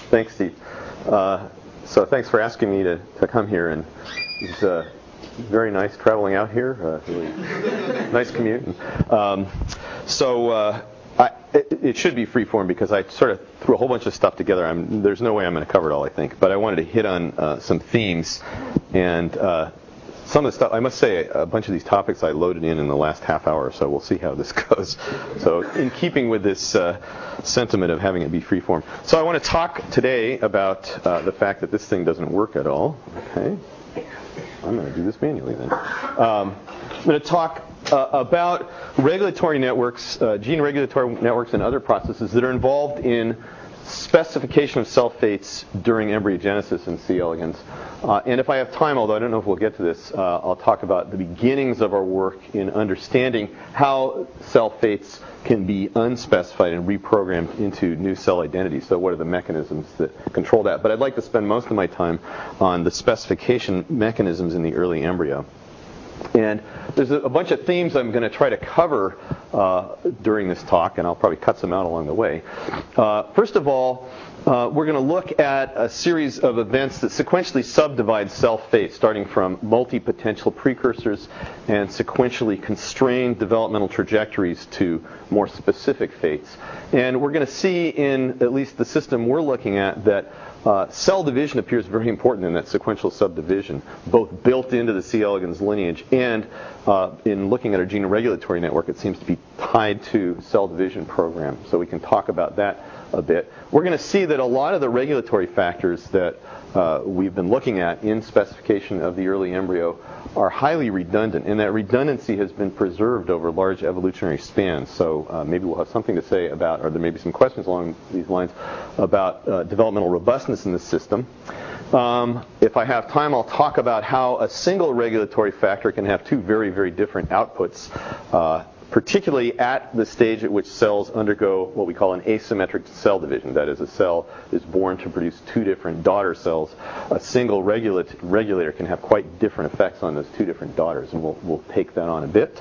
Thanks, Steve. So thanks for asking me to come here, and it's very nice traveling out here. Really nice commute. It should be freeform because I sort of threw a whole bunch of stuff together. There's no way I'm going to cover it all, I think. But I wanted to hit on some themes. And some of the stuff, I must say, a bunch of these topics I loaded in the last half hour, so we'll see how this goes. So in keeping with this sentiment of having it be freeform. So I want to talk today about the fact that this thing doesn't work at all. Okay. I'm going to do this manually then. I'm going to talk about regulatory networks, gene regulatory networks, and other processes that are involved in specification of cell fates during embryogenesis in C. elegans. And if I have time, although I don't know if we'll get to this, I'll talk about the beginnings of our work in understanding how cell fates can be unspecified and reprogrammed into new cell identities. So what are the mechanisms that control that? But I'd like to spend most of my time on the specification mechanisms in the early embryo. And there's a bunch of themes I'm going to try to cover during this talk, and I'll probably cut some out along the way. First of all, we're going to look at a series of events that sequentially subdivide cell fate, starting from multi-potential precursors and sequentially constrained developmental trajectories to more specific fates. And we're going to see in at least the system we're looking at that cell division appears very important in that sequential subdivision, both built into the C. elegans lineage and in looking at our gene regulatory network, it seems to be tied to cell division program. So we can talk about that a bit. We're going to see that a lot of the regulatory factors that we've been looking at in specification of the early embryo are highly redundant, and that redundancy has been preserved over large evolutionary spans. So maybe we'll have something to say about, or there may be some questions along these lines, about developmental robustness in this system. If I have time, I'll talk about how a single regulatory factor can have two very, very different outputs, particularly at the stage at which cells undergo what we call an asymmetric cell division. That is, a cell is born to produce two different daughter cells. A single regulator can have quite different effects on those two different daughters, and we'll take that on a bit.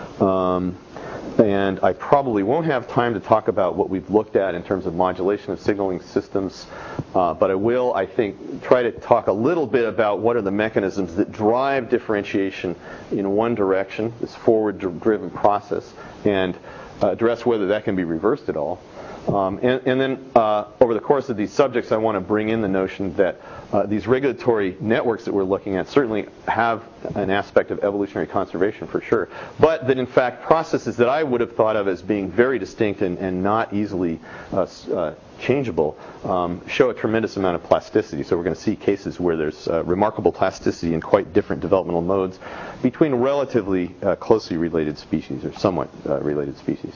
And I probably won't have time to talk about what we've looked at in terms of modulation of signaling systems, but I will, I think, try to talk a little bit about what are the mechanisms that drive differentiation in one direction, this forward-driven process, and address whether that can be reversed at all. And then over the course of these subjects, I want to bring in the notion that these regulatory networks that we're looking at certainly have an aspect of evolutionary conservation for sure, but that in fact processes that I would have thought of as being very distinct and not easily changeable show a tremendous amount of plasticity. So we're going to see cases where there's remarkable plasticity in quite different developmental modes between relatively closely related species or somewhat related species.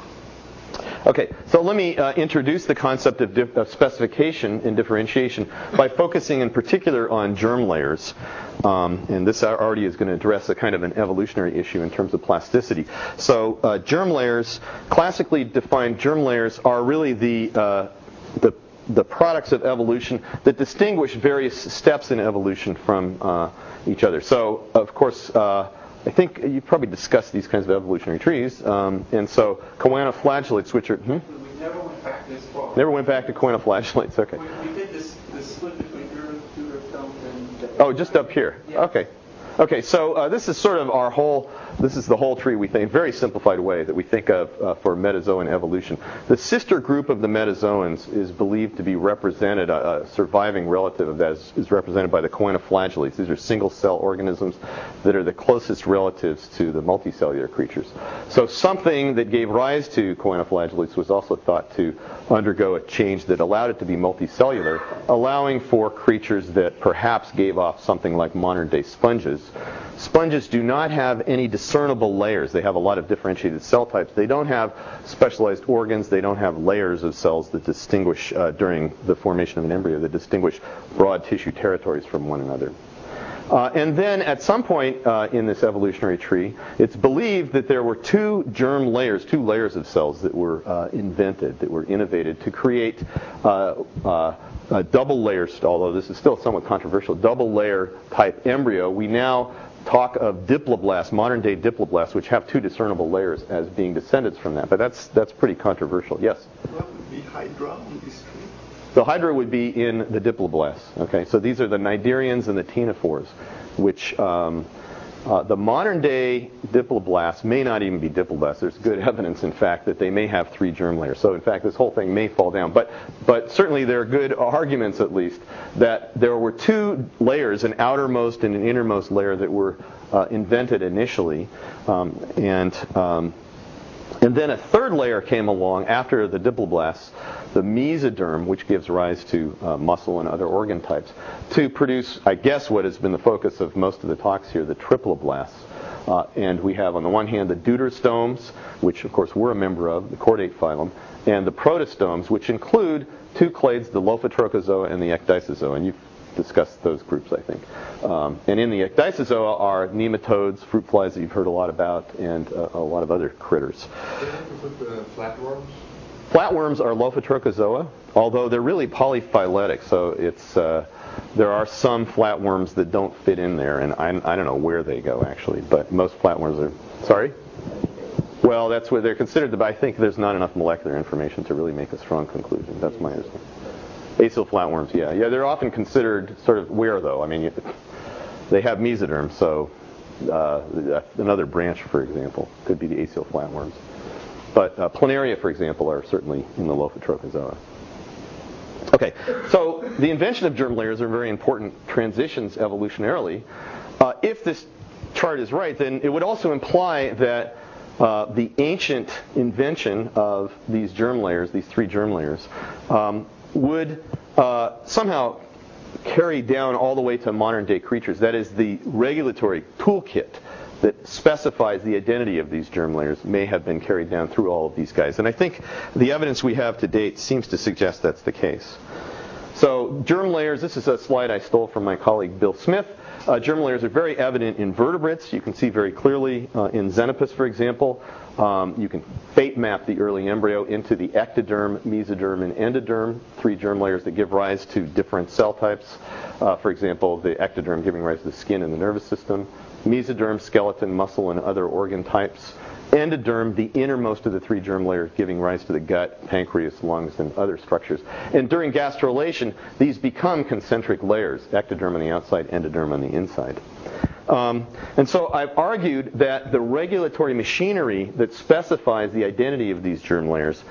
Okay, so let me introduce the concept of specification and differentiation by focusing in particular on germ layers. And this already is going to address a kind of an evolutionary issue in terms of plasticity. So germ layers, classically defined germ layers, are really the products of evolution that distinguish various steps in evolution from each other. So, of course, I think you've probably discussed these kinds of evolutionary trees, and so choanoflagellates, which are... We never went back this far. Never went back to choanoflagellates, okay. We did this split between Durafilm and... Oh, just up here. Yeah. Okay. Okay, so this is sort of this is the whole tree, we think, very simplified way that we think of for metazoan evolution. The sister group of the metazoans is believed to be represented, a surviving relative of that is represented by the choanoflagellates. These are single-cell organisms that are the closest relatives to the multicellular creatures. So something that gave rise to choanoflagellates was also thought to undergo a change that allowed it to be multicellular, allowing for creatures that perhaps gave off something like modern-day sponges. Sponges do not have any discernible layers. They have a lot of differentiated cell types. They don't have specialized organs. They don't have layers of cells that distinguish, during the formation of an embryo, that distinguish broad tissue territories from one another. And then at some point in this evolutionary tree, it's believed that there were two layers of cells that were invented, that were innovated to create double layers, although this is still somewhat controversial, double layer type embryo. We now talk of diploblasts, modern day diploblasts, which have two discernible layers as being descendants from that. But that's pretty controversial. Yes? What would be Hydra on this tree? The hydra would be in the diploblasts. Okay, so these are the cnidarians and the ctenophores, which the modern day diploblasts may not even be diploblasts. There's good evidence, in fact, that they may have 3 germ layers. So, in fact, this whole thing may fall down. But certainly there are good arguments, at least, that there were 2 layers, an outermost and an innermost layer, that were invented initially, and then a 3rd layer came along after the diploblasts, the mesoderm, which gives rise to muscle and other organ types, to produce, I guess, what has been the focus of most of the talks here, the triploblasts. And we have, on the one hand, the deuterostomes, which, of course, we're a member of, the chordate phylum, and the protostomes, which include 2 clades, the Lophotrochozoa and the Ecdysozoa. And you've discussed those groups, I think. And in the Ecdysozoa are nematodes, fruit flies that you've heard a lot about, and a lot of other critters. With the flatworms? Flatworms are Lophotrochozoa, although they're really polyphyletic, so it's there are some flatworms that don't fit in there, and I don't know where they go, actually, but most flatworms are... Sorry? Well, that's what they're considered, but I think there's not enough molecular information to really make a strong conclusion. That's my understanding. Acyl flatworms, yeah. Yeah, they're often considered sort of where, though? I mean, they have mesoderm, so another branch, for example, could be the acyl flatworms. But planaria, for example, are certainly in the Lophotrochozoa. Okay, so the invention of germ layers are very important transitions evolutionarily. If this chart is right, then it would also imply that the ancient invention of these germ layers, these 3 germ layers, would somehow carry down all the way to modern day creatures. That is, the regulatory toolkit that specifies the identity of these germ layers may have been carried down through all of these guys. And I think the evidence we have to date seems to suggest that's the case. So germ layers, this is a slide I stole from my colleague Bill Smith. Germ layers are very evident in vertebrates. You can see very clearly in Xenopus, for example. You can fate map the early embryo into the ectoderm, mesoderm, and endoderm, 3 germ layers that give rise to different cell types. For example, the ectoderm giving rise to the skin and the nervous system, mesoderm, skeleton, muscle, and other organ types. Endoderm, the innermost of the 3 germ layers, giving rise to the gut, pancreas, lungs, and other structures. And during gastrulation, these become concentric layers, ectoderm on the outside, endoderm on the inside. And so I've argued that the regulatory machinery that specifies the identity of these germ layers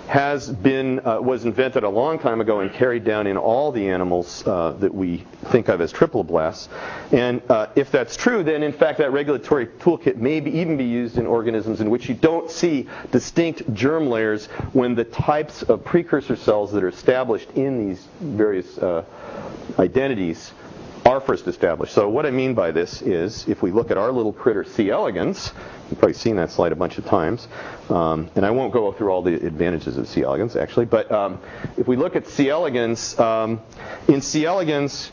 was invented a long time ago and carried down in all the animals that we think of as triploblasts. And if that's true, then in fact that regulatory toolkit may even be used in organisms in which you don't see distinct germ layers when the types of precursor cells that are established in these various identities are first established. So what I mean by this is, if we look at our little critter C. elegans, you've probably seen that slide a bunch of times, and I won't go through all the advantages of C. elegans, actually, but if we look at C. elegans, in C. elegans,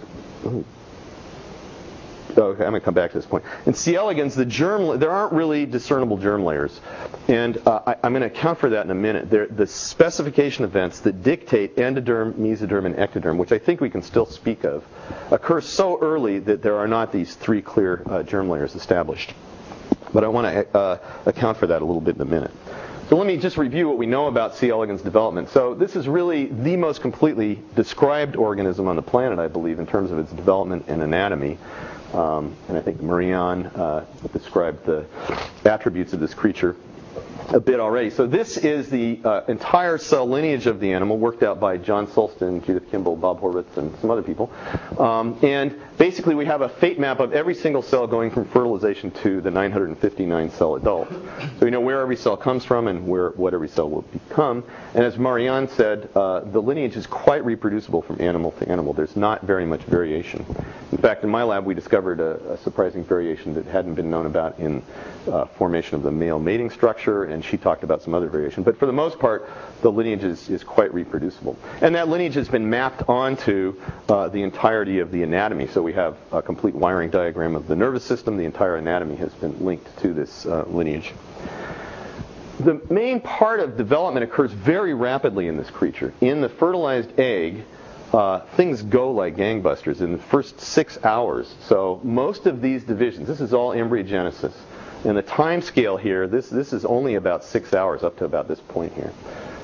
okay, I'm going to come back to this point. In C. elegans, there aren't really discernible germ layers, and I'm going to account for that in a minute. The specification events that dictate endoderm, mesoderm, and ectoderm, which I think we can still speak of, occur so early that there are not these 3 clear germ layers established. But I want to account for that a little bit in a minute. So let me just review what we know about C. elegans development. So this is really the most completely described organism on the planet, I believe, in terms of its development and anatomy. And I think Marianne described the attributes of this creature a bit already. So this is the entire cell lineage of the animal, worked out by John Sulston, Judith Kimball, Bob Horvitz, and some other people. And basically we have a fate map of every single cell going from fertilization to the 959 cell adult. So we know where every cell comes from and what every cell will become. And as Marianne said, the lineage is quite reproducible from animal to animal. There's not very much variation. In fact, in my lab we discovered a surprising variation that hadn't been known about in formation of the male mating structure, and she talked about some other variation. But for the most part, the lineage is quite reproducible. And that lineage has been mapped onto the entirety of the anatomy. So we have a complete wiring diagram of the nervous system. The entire anatomy has been linked to this lineage. The main part of development occurs very rapidly in this creature. In the fertilized egg, things go like gangbusters in the first 6 hours. So most of these divisions, this is all embryogenesis. And the time scale here, this is only about 6 hours up to about this point here.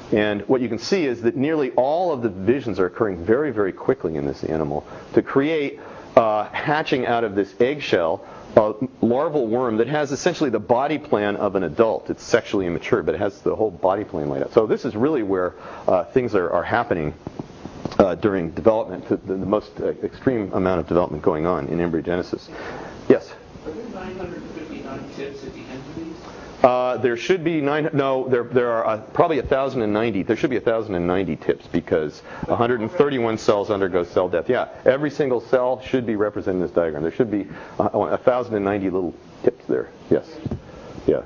And what you can see is that nearly all of the divisions are occurring very, very quickly in this animal to create hatching out of this eggshell a larval worm that has essentially the body plan of an adult. It's sexually immature, but it has the whole body plan laid out. So this is really where things are happening during development, the most extreme amount of development going on in embryogenesis. Yes? Are there 959 tips at the end of these? There should be there are probably 1,090. There should be 1,090 tips because 131 cells undergo cell death. Yeah, every single cell should be represented in this diagram. There should be 1,090 little tips there. Yes. Yeah.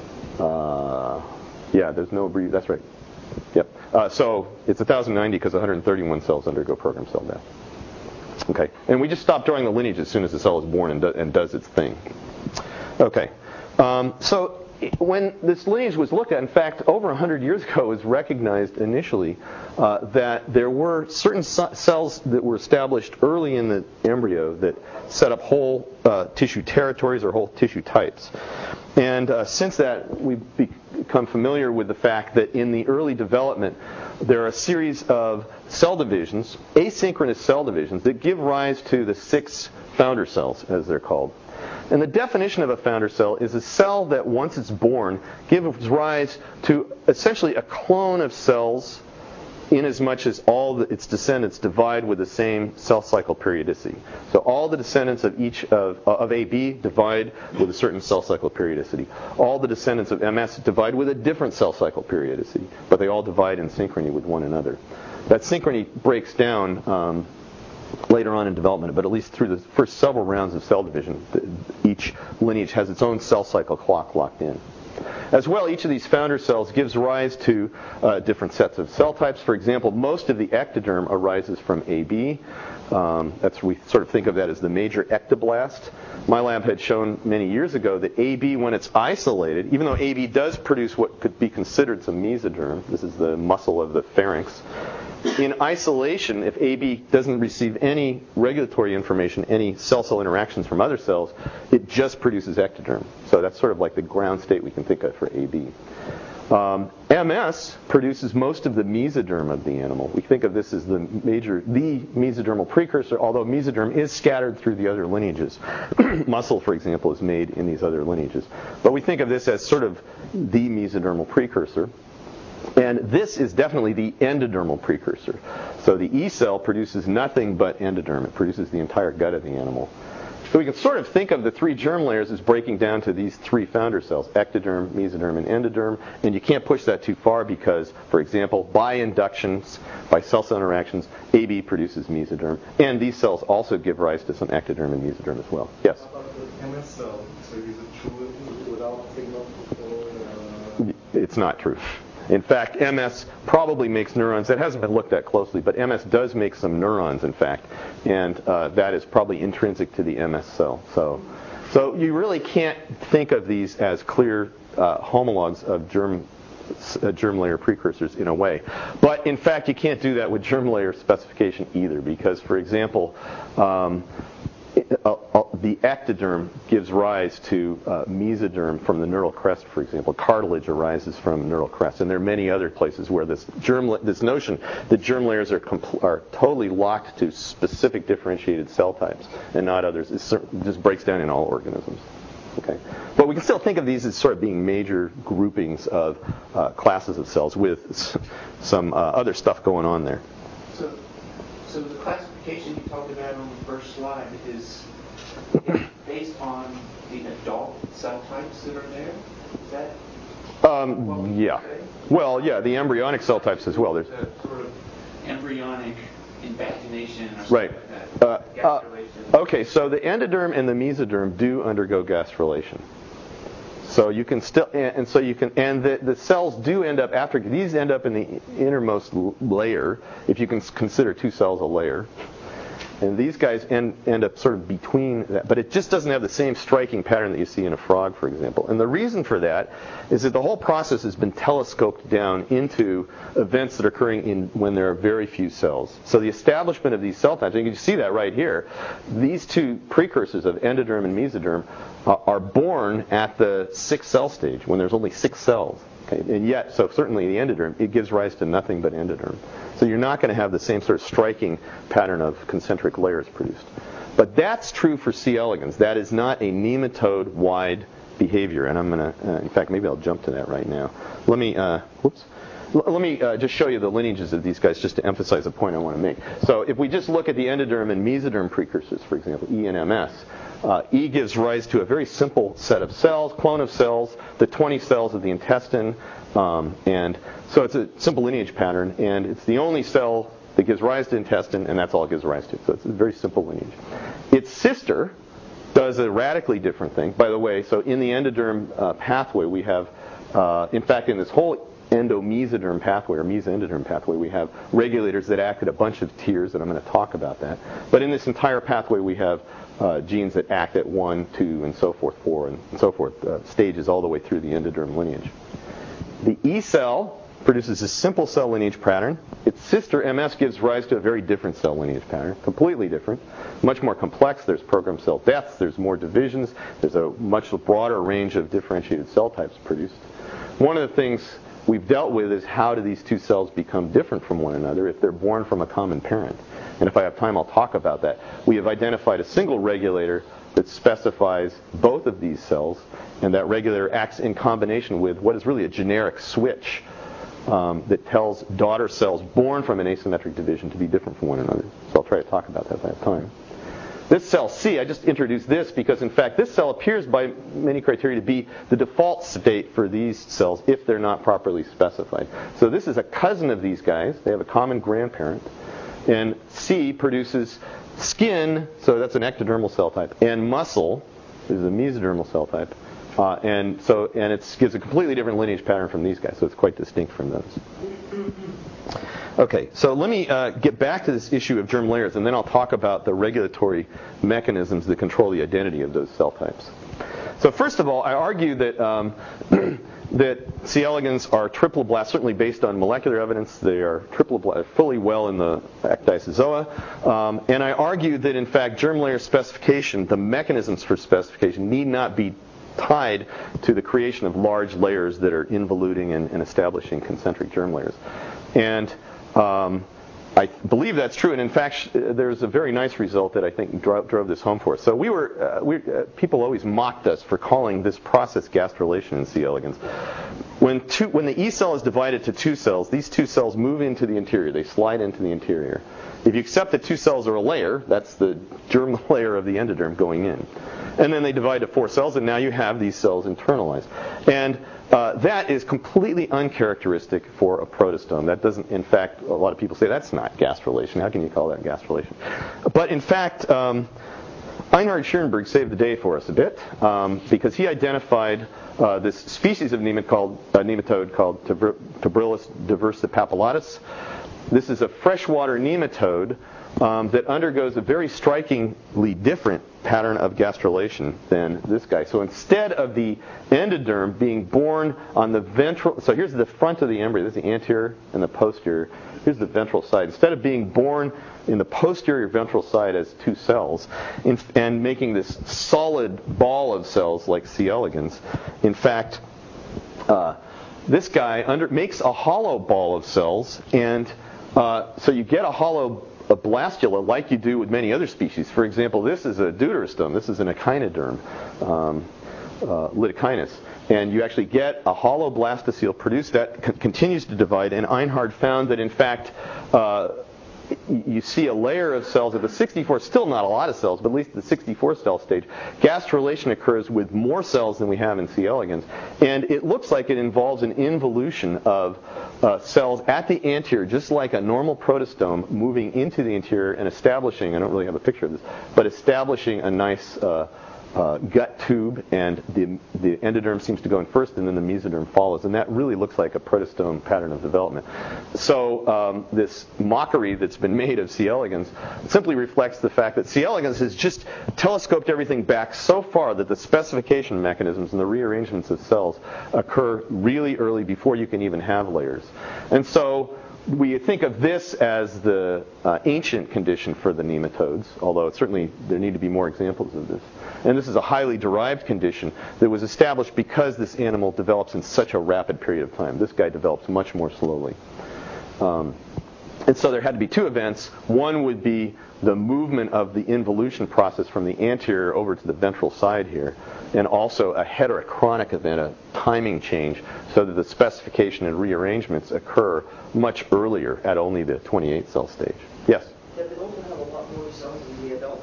Yeah. There's no breed. That's right. Yep. So it's 1,090 because 131 cells undergo programmed cell death. Okay. And we just stop drawing the lineage as soon as the cell is born and does its thing. Okay. So when this lineage was looked at, in fact, over 100 years ago, it was recognized initially that there were certain cells that were established early in the embryo that set up whole tissue territories or whole tissue types. And since that, we've become familiar with the fact that in the early development, there are a series of cell divisions, asynchronous cell divisions, that give rise to the 6 founder cells, as they're called. And the definition of a founder cell is a cell that, once it's born, gives rise to essentially a clone of cells in as much as all its descendants divide with the same cell cycle periodicity. So all the descendants of each of AB divide with a certain cell cycle periodicity. All the descendants of MS divide with a different cell cycle periodicity, but they all divide in synchrony with one another. That synchrony breaks down later on in development, but at least through the first several rounds of cell division, each lineage has its own cell cycle clock locked in. As well, each of these founder cells gives rise to different sets of cell types. For example, most of the ectoderm arises from AB. We sort of think of that as the major ectoblast. My lab had shown many years ago that AB, when it's isolated, even though AB does produce what could be considered some mesoderm, this is the muscle of the pharynx, in isolation, if AB doesn't receive any regulatory information, any cell-cell interactions from other cells, it just produces ectoderm. So that's sort of like the ground state we can think of for AB. MS produces most of the mesoderm of the animal. We think of this as the mesodermal precursor, although mesoderm is scattered through the other lineages. Muscle, for example, is made in these other lineages. But we think of this as sort of the mesodermal precursor. And this is definitely the endodermal precursor. So the E cell produces nothing but endoderm. It produces the entire gut of the animal. So we can sort of think of the 3 germ layers as breaking down to these 3 founder cells, ectoderm, mesoderm, and endoderm. And you can't push that too far because, for example, by inductions, by cell-cell interactions, AB produces mesoderm. And these cells also give rise to some ectoderm and mesoderm as well. Yes? How about the MS cell? So is it true without signal for... It's not true. In fact, MS probably makes neurons. That hasn't been looked at closely, but MS does make some neurons, in fact, and that is probably intrinsic to the MS cell. So you really can't think of these as clear homologs of germ layer precursors in a way. But in fact, you can't do that with germ layer specification either, because, for example, the ectoderm gives rise to mesoderm from the neural crest, for example. Cartilage arises from neural crest, and there are many other places where this notion that germ layers are totally locked to specific differentiated cell types and not others just breaks down in all organisms. Okay, but we can still think of these as sort of being major groupings of classes of cells with some other stuff going on there. So the classification you talked about on the first slide is based on the adult cell types that are there? Is that yeah. Well, yeah, the embryonic cell types as well. There's sort of embryonic invagination or right. Like that. Gastrulation. Okay, so the endoderm and the mesoderm do undergo gastrulation. So you can still, and so you can, and the cells do end up after these end up in the innermost layer, if you can consider 2 cells a layer. And these guys end up sort of between that. But it just doesn't have the same striking pattern that you see in a frog, for example. And the reason for that is that the whole process has been telescoped down into events that are occurring when there are very few cells. So the establishment of these cell types, and you can see that right here, these 2 precursors of endoderm and mesoderm are born at the 6 cell stage when there's only 6 cells. Okay? And yet, so certainly the endoderm, it gives rise to nothing but endoderm. So you're not going to have the same sort of striking pattern of concentric layers produced. But that's true for C. elegans. That is not a nematode-wide behavior. And I'm going to, in fact, maybe I'll jump to that right now. Let me just show you the lineages of these guys just to emphasize a point I want to make. So if we just look at the endoderm and mesoderm precursors, for example, E and MS, E gives rise to a very simple set of cells, clone of cells, the 20 cells of the intestine, and so it's a simple lineage pattern, and it's the only cell that gives rise to intestine, and that's all it gives rise to. So it's a very simple lineage. Its sister does a radically different thing. By the way, so in the endoderm pathway, we have, in fact, in this whole endomesoderm pathway, or mesoendoderm pathway, we have regulators that act at a bunch of tiers, and I'm going to talk about that. But in this entire pathway, we have genes that act at 1, 2, and so forth, 4, and so forth, stages all the way through the endoderm lineage. The E cell produces a simple cell lineage pattern. Its sister, MS, gives rise to a very different cell lineage pattern, completely different, much more complex. There's programmed cell deaths, there's more divisions, there's a much broader range of differentiated cell types produced. One of the things we've dealt with is how do these two cells become different from one another if they're born from a common parent. And if I have time, I'll talk about that. We have identified a single regulator that specifies both of these cells, and that regulator acts in combination with what is really a generic switch that tells daughter cells born from an asymmetric division to be different from one another. So I'll try to talk about that if I have time. This cell C, I just introduced this because, in fact, this cell appears by many criteria to be the default state for these cells if they're not properly specified. So this is a cousin of these guys. They have a common grandparent. And C produces skin, so that's an ectodermal cell type, and muscle, this is a mesodermal cell type. And it gives a completely different lineage pattern from these guys, so it's quite distinct from those. Okay, so let me get back to this issue of germ layers, and then I'll talk about the regulatory mechanisms that control the identity of those cell types. So first of all, I argue that that C. elegans are triploblasts, certainly based on molecular evidence. They are triploblasts, fully well in the ecdysozoa. And I argue that, in fact, germ layer specification, the mechanisms for specification, need not be tied to the creation of large layers that are involuting and establishing concentric germ layers. And I believe that's true, and in fact, there's a very nice result that I think drove this home for us. So people always mocked us for calling this process gastrulation in C. elegans. When the E cell is divided to two cells, these two cells move into the interior. They slide into the interior. If you accept that two cells are a layer, that's the germ layer of the endoderm going in. And then they divide to 4 cells, and now you have these cells internalized. And that is completely uncharacteristic for a protostome. That doesn't, in fact, a lot of people say that's not gastrulation. How can you call that gastrulation? But in fact, Einhard Schierenberg saved the day for us a bit because he identified this species of nematode called Tibrilus diversipapillatus. This is a freshwater nematode that undergoes a very strikingly different pattern of gastrulation than this guy. So instead of the endoderm being born on the ventral, so here's the front of the embryo, this is the anterior and the posterior, here's the ventral side. Instead of being born in the posterior ventral side as two cells and making this solid ball of cells like C. elegans, in fact, this guy makes a hollow ball of cells, and so you get a hollow blastula like you do with many other species. For example, this is a deuterostome. This is an echinoderm, Lidochinus. And you actually get a hollow blastocele produced that continues to divide. And Einhard found that, in fact, you see a layer of cells at the 64, still not a lot of cells, but at least the 64 cell stage. Gastrulation occurs with more cells than we have in C. elegans. And it looks like it involves an involution of cells at the anterior, just like a normal protostome, moving into the interior and establishing, I don't really have a picture of this, but establishing a nice gut tube, and the endoderm seems to go in first, and then the mesoderm follows, and that really looks like a protostome pattern of development. So this mockery that's been made of C. elegans simply reflects the fact that C. elegans has just telescoped everything back so far that the specification mechanisms and the rearrangements of cells occur really early before you can even have layers. And so we think of this as the ancient condition for the nematodes, although certainly there need to be more examples of this. And this is a highly derived condition that was established because this animal develops in such a rapid period of time. This guy develops much more slowly. And so there had to be two events. One would be the movement of the involution process from the anterior over to the ventral side here, and also a heterochronic event, a timing change, so that the specification and rearrangements occur much earlier at only the 28 cell stage. Yes? Does it also have a lot more cells in the adult?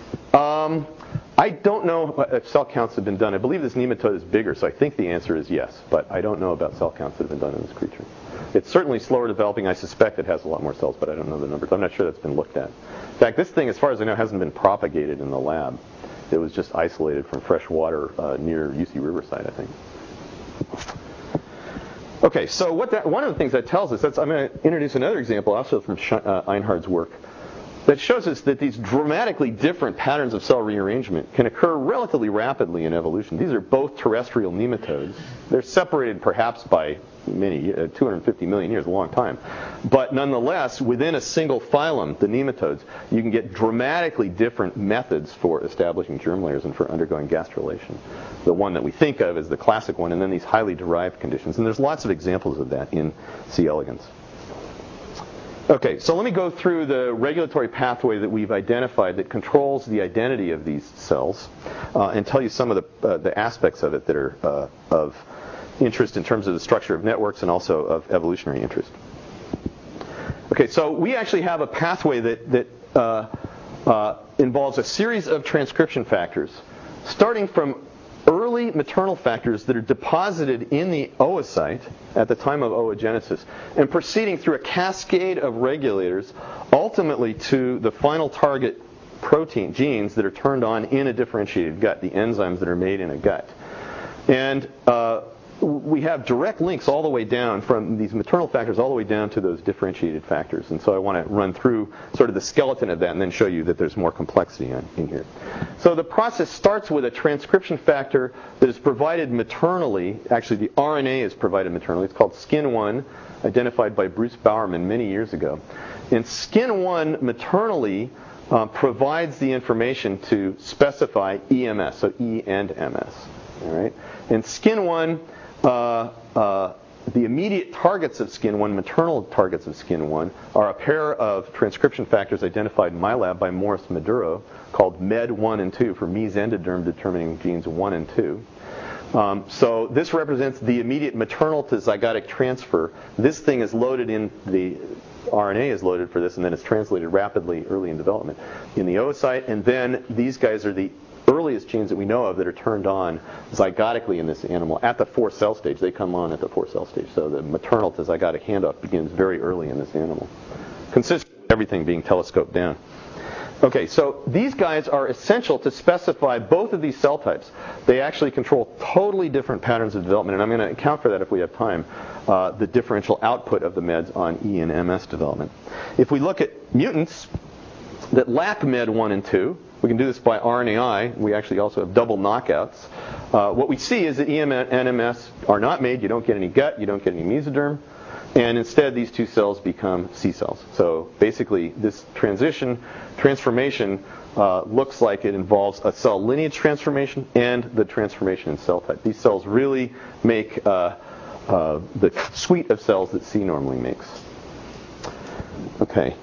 I don't know if cell counts have been done. I believe this nematode is bigger, so I think the answer is yes, but I don't know about cell counts that have been done in this creature. It's certainly slower developing. I suspect it has a lot more cells, but I don't know the numbers. I'm not sure that's been looked at. In fact, this thing, as far as I know, hasn't been propagated in the lab. It was just isolated from fresh water near UC Riverside, I think. Okay, so one of the things that tells us, I'm going to introduce another example also from Einhard's work, that shows us that these dramatically different patterns of cell rearrangement can occur relatively rapidly in evolution. These are both terrestrial nematodes. They're separated perhaps by 250 million years, a long time. But nonetheless, within a single phylum, the nematodes, you can get dramatically different methods for establishing germ layers and for undergoing gastrulation. The one that we think of is the classic one, and then these highly derived conditions. And there's lots of examples of that in C. elegans. Okay, so let me go through the regulatory pathway that we've identified that controls the identity of these cells and tell you some of the aspects of it that are of interest in terms of the structure of networks and also of evolutionary interest. Okay, so we actually have a pathway that involves a series of transcription factors, starting from early maternal factors that are deposited in the oocyte at the time of oogenesis and proceeding through a cascade of regulators ultimately to the final target protein genes that are turned on in a differentiated gut, the enzymes that are made in a gut. And we have direct links all the way down from these maternal factors all the way down to those differentiated factors. And so I want to run through sort of the skeleton of that and then show you that there's more complexity in here. So the process starts with a transcription factor that is provided maternally. Actually, the RNA is provided maternally. It's called SKIN1, identified by Bruce Bowerman many years ago. And SKIN1 maternally provides the information to specify EMS, so E and MS. All right? And SKIN1, the immediate targets of SKIN1, maternal targets of SKIN1, are a pair of transcription factors identified in my lab by Morris Maduro called MED1 and 2 for mesendoderm determining genes 1 and 2. So this represents the immediate maternal to zygotic transfer. This thing is loaded in, the RNA is loaded for this, and then it's translated rapidly early in development in the oocyte, and then these guys are the earliest genes that we know of that are turned on zygotically in this animal at the 4-cell stage. They come on at the 4-cell stage. So the maternal to zygotic handoff begins very early in this animal, consistent with everything being telescoped down. Okay, so these guys are essential to specify both of these cell types. They actually control totally different patterns of development, and I'm going to account for that if we have time, the differential output of the meds on E and MS development. If we look at mutants that lack MED1 and 2, we can do this by RNAi. We actually also have double knockouts. What we see is that EM and MS are not made. You don't get any gut. You don't get any mesoderm. And instead, these two cells become C cells. So basically, this transformation looks like it involves a cell lineage transformation and the transformation in cell type. These cells really make the suite of cells that C normally makes. Okay.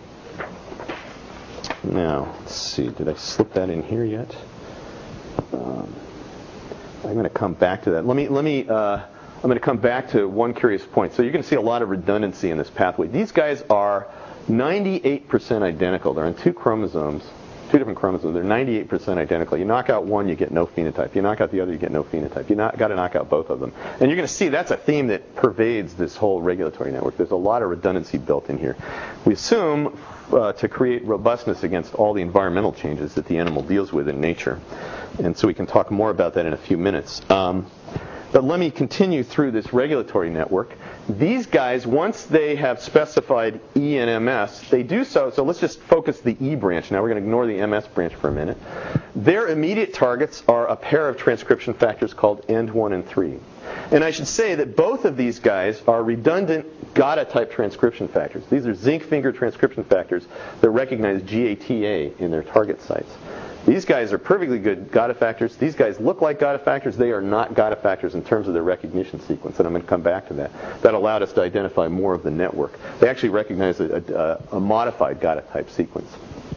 Now, let's see, did I slip that in here yet? I'm going to come back to that. I'm going to come back to one curious point. So you're going to see a lot of redundancy in this pathway. These guys are 98% identical. They're on two different chromosomes. They're 98% identical. You knock out one, you get no phenotype. You knock out the other, you get no phenotype. You got to knock out both of them. And you're going to see that's a theme that pervades this whole regulatory network. There's a lot of redundancy built in here. We assume to create robustness against all the environmental changes that the animal deals with in nature. And so we can talk more about that in a few minutes. But let me continue through this regulatory network. These guys, once they have specified E and MS, they do so let's just focus the E branch. Now we're going to ignore the MS branch for a minute. Their immediate targets are a pair of transcription factors called END1 and 3. And I should say that both of these guys are redundant GATA-type transcription factors. These are zinc finger transcription factors that recognize GATA in their target sites. These guys are perfectly good GATA factors. These guys look like GATA factors. They are not GATA factors in terms of their recognition sequence, and I'm going to come back to that. That allowed us to identify more of the network. They actually recognize a modified GATA-type sequence.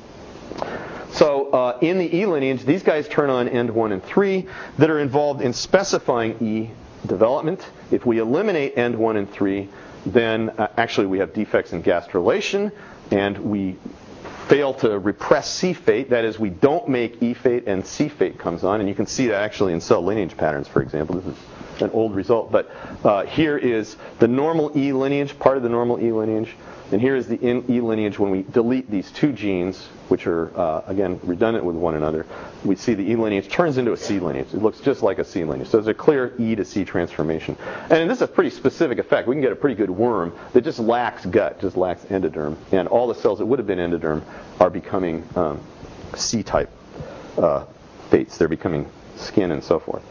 So in the E lineage, these guys turn on end 1 and 3 that are involved in specifying E development. If we eliminate end 1 and 3, then actually we have defects in gastrulation, and we fail to repress C fate. That is, we don't make E fate, and C fate comes on. And you can see that actually in cell lineage patterns, for example. This is an old result. But here is the normal E lineage, part of the normal E lineage. And here is the E lineage when we delete these two genes, which are, again, redundant with one another. We see the E lineage turns into a C lineage. It looks just like a C lineage. So there's a clear E to C transformation. And this is a pretty specific effect. We can get a pretty good worm that just lacks gut, just lacks endoderm. And all the cells that would have been endoderm are becoming C-type fates. They're becoming skin and so forth.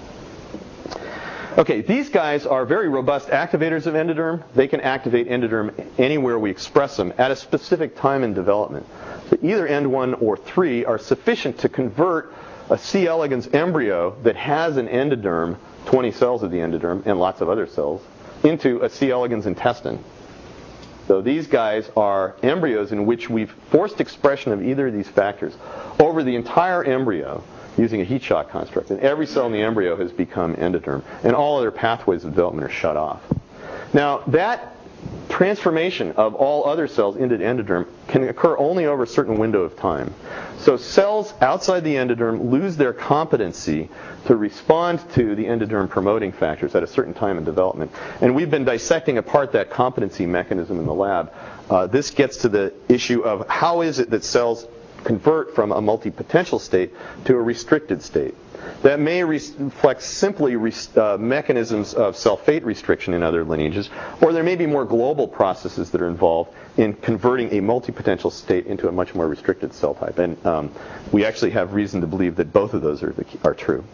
Okay, these guys are very robust activators of endoderm. They can activate endoderm anywhere we express them at a specific time in development. So either end 1 or 3 are sufficient to convert a C. elegans embryo that has an endoderm, 20 cells of the endoderm and lots of other cells, into a C. elegans intestine. So these guys are embryos in which we've forced expression of either of these factors over the entire embryo using a heat shock construct. And every cell in the embryo has become endoderm. And all other pathways of development are shut off. Now, that transformation of all other cells into endoderm can occur only over a certain window of time. So cells outside the endoderm lose their competency to respond to the endoderm promoting factors at a certain time in development. And we've been dissecting apart that competency mechanism in the lab. This gets to the issue of how is it that cells convert from a multipotential state to a restricted state. That may reflect simply mechanisms of cell fate restriction in other lineages, or there may be more global processes that are involved in converting a multipotential state into a much more restricted cell type. And we actually have reason to believe that both of those are true.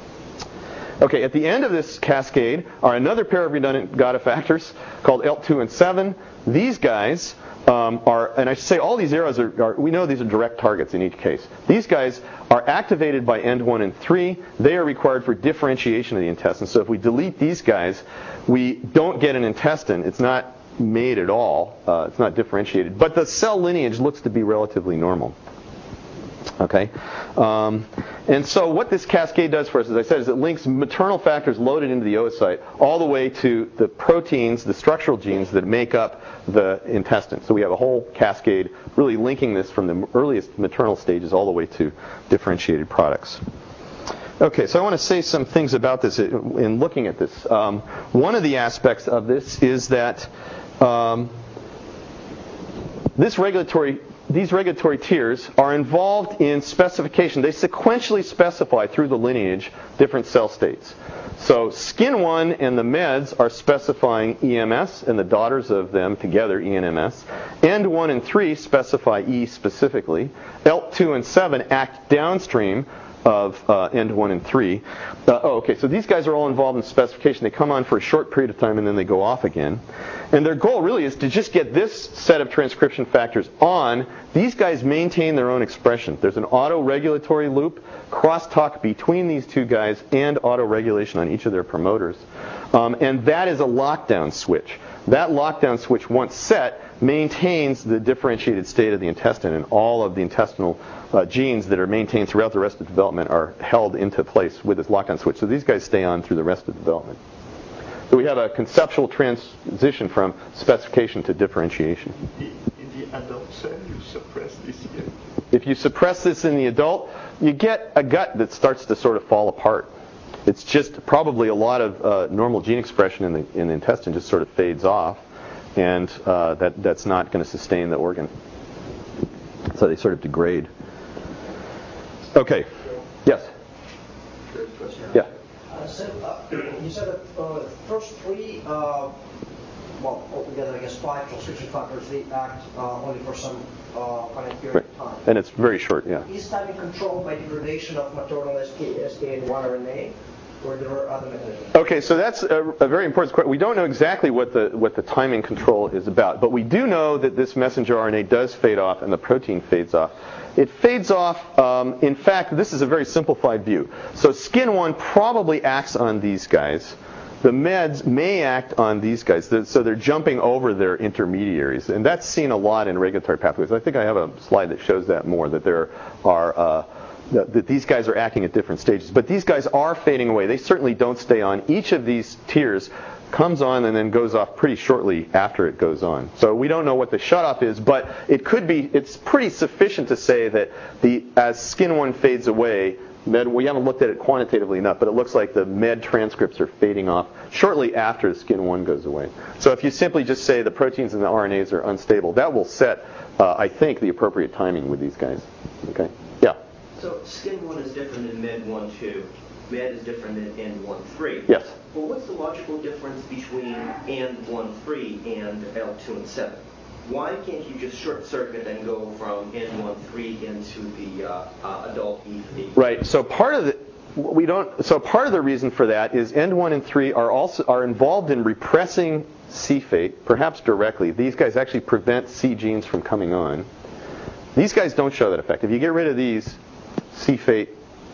Okay, at the end of this cascade are another pair of redundant GATA factors called ELT2 and 7. These guys are, and I should say all these arrows are, we know these are direct targets in each case. These guys are activated by end 1 and 3. They are required for differentiation of the intestine. So if we delete these guys, we don't get an intestine. It's not made at all. It's not differentiated. But the cell lineage looks to be relatively normal. Okay, and so what this cascade does for us, as I said, is it links maternal factors loaded into the oocyte all the way to the proteins, the structural genes that make up the intestine. So we have a whole cascade really linking this from the earliest maternal stages all the way to differentiated products. Okay, so I want to say some things about this in looking at this. One of the aspects of this is that these regulatory tiers are involved in specification. They sequentially specify through the lineage different cell states. So skin 1 and the meds are specifying EMS and the daughters of them together, E and MS. End 1 and 3 specify E specifically. ELT2 and 7 act downstream of end 1 and 3. Okay, so these guys are all involved in specification. They come on for a short period of time and then they go off again. And their goal really is to just get this set of transcription factors on. These guys maintain their own expression. There's an auto-regulatory loop, crosstalk between these two guys, and auto-regulation on each of their promoters. And that is a lockdown switch. That lockdown switch, once set, maintains the differentiated state of the intestine, and all of the intestinal genes that are maintained throughout the rest of development are held into place with this lockdown switch. So these guys stay on through the rest of development. So we have a conceptual transition from specification to differentiation. In the adult cell, you suppress this here. If you suppress this in the adult, you get a gut that starts to sort of fall apart. It's just probably a lot of normal gene expression in the intestine just sort of fades off, and that's not going to sustain the organ. So they sort of degrade. Okay. Yes? Yeah. You said that the first three, altogether I guess 5 transcription factors, they act only for some finite period of time. And it's very short, yeah. Is timing controlled by degradation of maternal SK1 RNA? or there are other mechanisms? Okay, so that's a very important question. We don't know exactly what the timing control is about, but we do know that this messenger RNA does fade off and the protein fades off. It fades off, in fact, this is a very simplified view. So SKIN1 probably acts on these guys. The meds may act on these guys, so they're jumping over their intermediaries. And that's seen a lot in regulatory pathways. I think I have a slide that shows that more, that there are that these guys are acting at different stages. But these guys are fading away. They certainly don't stay on. Each of these tiers comes on and then goes off pretty shortly after it goes on. So we don't know what the shutoff is, but it's pretty sufficient to say that as SKIN1 fades away, we haven't looked at it quantitatively enough, but it looks like the med transcripts are fading off shortly after SKIN1 goes away. So if you simply just say the proteins and the RNAs are unstable, that will set, I think, the appropriate timing with these guys. Okay? Yeah? So SKIN1 is different than MED1/2. MED is different than AND1/3. Yes. Well, what's the logical difference between AND1/3 and L2 and 7? Why can't you just short circuit and go from AND1/3 into the adult E3? Right. So part of the reason for that is AND1 and 3 are involved in repressing C fate, perhaps directly. These guys actually prevent C genes from coming on. These guys don't show that effect. If you get rid of these, C fate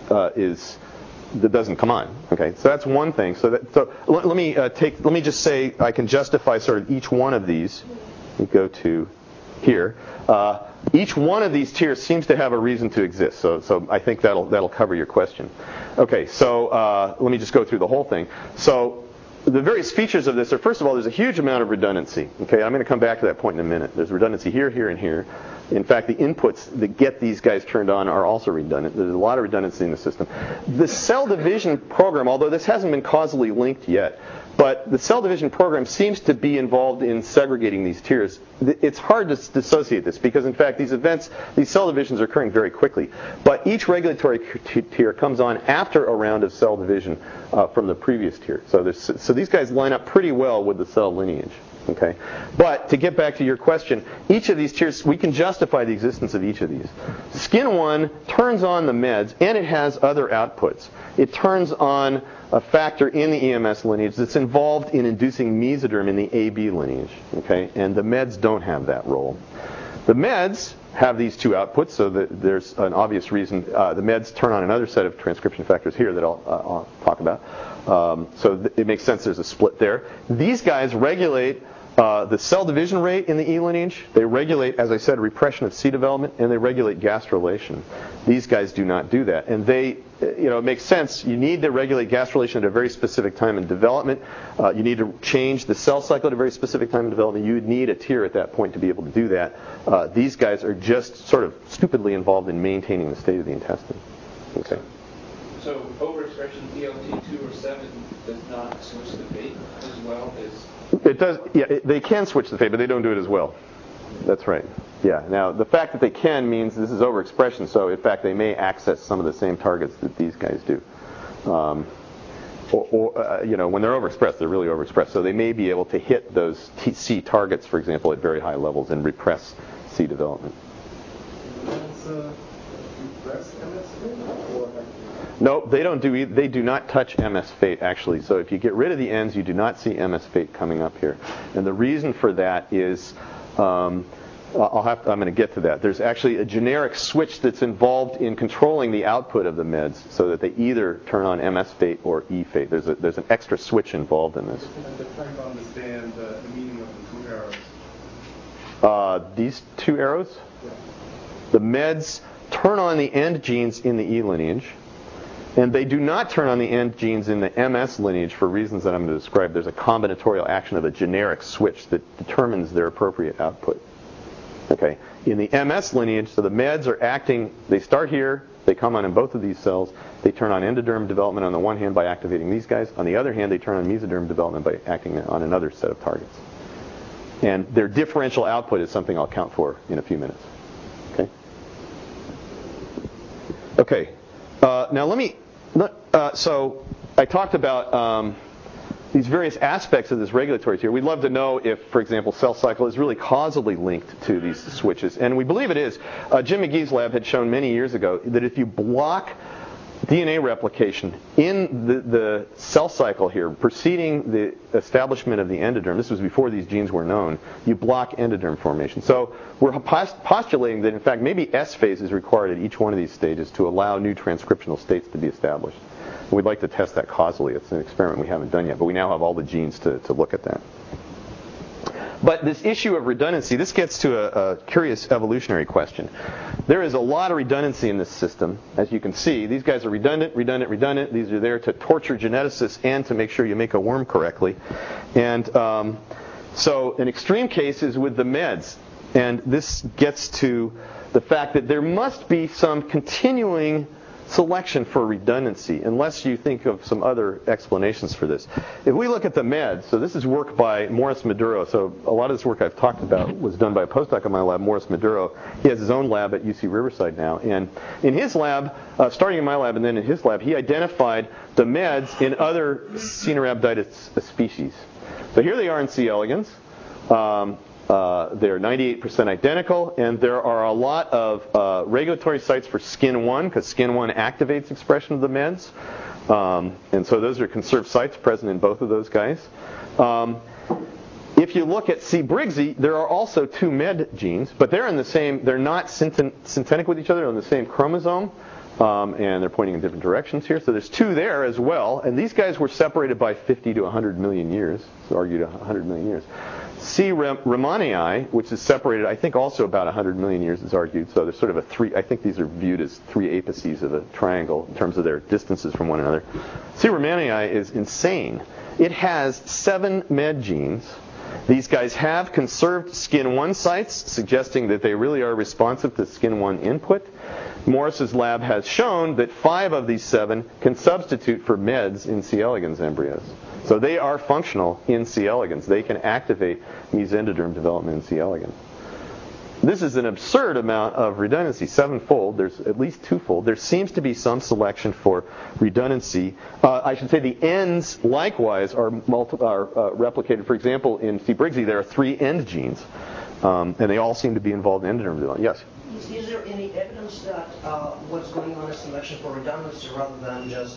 that doesn't come on. Okay, so that's one thing. So let me just say I can justify sort of each one of these. We go to here. Each one of these tiers seems to have a reason to exist. So I think that'll cover your question. Okay, so let me just go through the whole thing. So the various features of this are, first of all, there's a huge amount of redundancy. Okay, I'm going to come back to that point in a minute. There's redundancy here, here, and here. In fact, the inputs that get these guys turned on are also redundant. There's a lot of redundancy in the system. The cell division program, although this hasn't been causally linked yet, but the cell division program seems to be involved in segregating these tiers. It's hard to dissociate this because, in fact, these cell divisions are occurring very quickly. But each regulatory tier comes on after a round of cell division from the previous tier. So these guys line up pretty well with the cell lineage. Okay, but to get back to your question, each of these tiers, we can justify the existence of each of these. SKIN1 turns on the meds, and it has other outputs. It turns on a factor in the EMS lineage that's involved in inducing mesoderm in the AB lineage. Okay, and the meds don't have that role. The meds have these two outputs, so there's an obvious reason. The meds turn on another set of transcription factors here that I'll talk about. So it makes sense there's a split there. These guys regulate the cell division rate in the E lineage. They regulate, as I said, repression of C development, and they regulate gastrulation. These guys do not do that. And it makes sense. You need to regulate gastrulation at a very specific time in development. You need to change the cell cycle at a very specific time in development. You would need a tier at that point to be able to do that. These guys are just sort of stupidly involved in maintaining the state of the intestine. Okay. So overexpression DLT2 or 7 does not switch the fate as well as... It does. Yeah, they can switch the fate, but they don't do it as well. That's right. Yeah. Now, the fact that they can means this is overexpression, so in fact they may access some of the same targets that these guys do. When they're overexpressed, they're really overexpressed. So they may be able to hit those C targets, for example, at very high levels and repress C development. No, they don't do. They do not touch MS fate actually. So if you get rid of the ends, you do not see MS fate coming up here. And the reason for that is, I'm going to get to that. There's actually a generic switch that's involved in controlling the output of the meds, so that they either turn on MS fate or E fate. There's an extra switch involved in this. I'm trying to understand the meaning of the two arrows. These two arrows, Yeah. the meds turn on the end genes in the E lineage. And they do not turn on the end genes in the MS lineage for reasons that I'm going to describe. There's a combinatorial action of a generic switch that determines their appropriate output. Okay. In the MS lineage, so the meds are acting, they start here, they come on in both of these cells, they turn on endoderm development on the one hand by activating these guys, on the other hand they turn on mesoderm development by acting on another set of targets. And their differential output is something I'll count for in a few minutes. Okay? Okay. So I talked about these various aspects of this regulatory tier. We'd love to know if, for example, cell cycle is really causally linked to these switches. And we believe it is. Jim McGee's lab had shown many years ago that if you block DNA replication in the cell cycle here, preceding the establishment of the endoderm, this was before these genes were known, you block endoderm formation. So we're postulating that, in fact, maybe S phase is required at each one of these stages to allow new transcriptional states to be established. And we'd like to test that causally. It's an experiment we haven't done yet, but we now have all the genes to look at that. But this issue of redundancy, this gets to a curious evolutionary question. There is a lot of redundancy in this system. As you can see, these guys are redundant. These are there to torture geneticists and to make sure you make a worm correctly. And so an extreme case is with the meds. And this gets to the fact that there must be some continuing selection for redundancy, unless you think of some other explanations for this. If we look at the meds, so this is work by Morris Maduro. So a lot of this work I've talked about was done by a postdoc in my lab, Morris Maduro. He has his own lab at UC Riverside now. And in his lab, starting in my lab and then in his lab, he identified the meds in other C. rhabditis species. So here they are in C. elegans. They're 98% identical, and there are a lot of regulatory sites for SKIN1, because SKIN1 activates expression of the meds. And so those are conserved sites present in both of those guys. If you look at C. briggsii, there are also two med genes, but they're in the same, they're not synthetic with each other, they're on the same chromosome. And they're pointing in different directions here. So there's two there as well. And these guys were separated by 50 to 100 million years. So argued 100 million years. C. ramanii, which is separated, I think, also about 100 million years, is argued. So there's sort of a three, I think these are viewed as three apices of a triangle in terms of their distances from one another. C. ramanii is insane. It has 7 med genes. These guys have conserved SKIN1 sites, suggesting that they really are responsive to SKIN1 input. Morris's lab has shown that 5 of these 7 can substitute for meds in C. elegans embryos. So they are functional in C. elegans. They can activate mesendoderm development in C. elegans. This is an absurd amount of redundancy, 7-fold. There's at least 2-fold. There seems to be some selection for redundancy. I should say the ends, likewise, are replicated. For example, in C. briggsii, there are 3 end genes, and they all seem to be involved in endoderm development. Yes? Is there any evidence that what's going on is selection for redundancy rather than just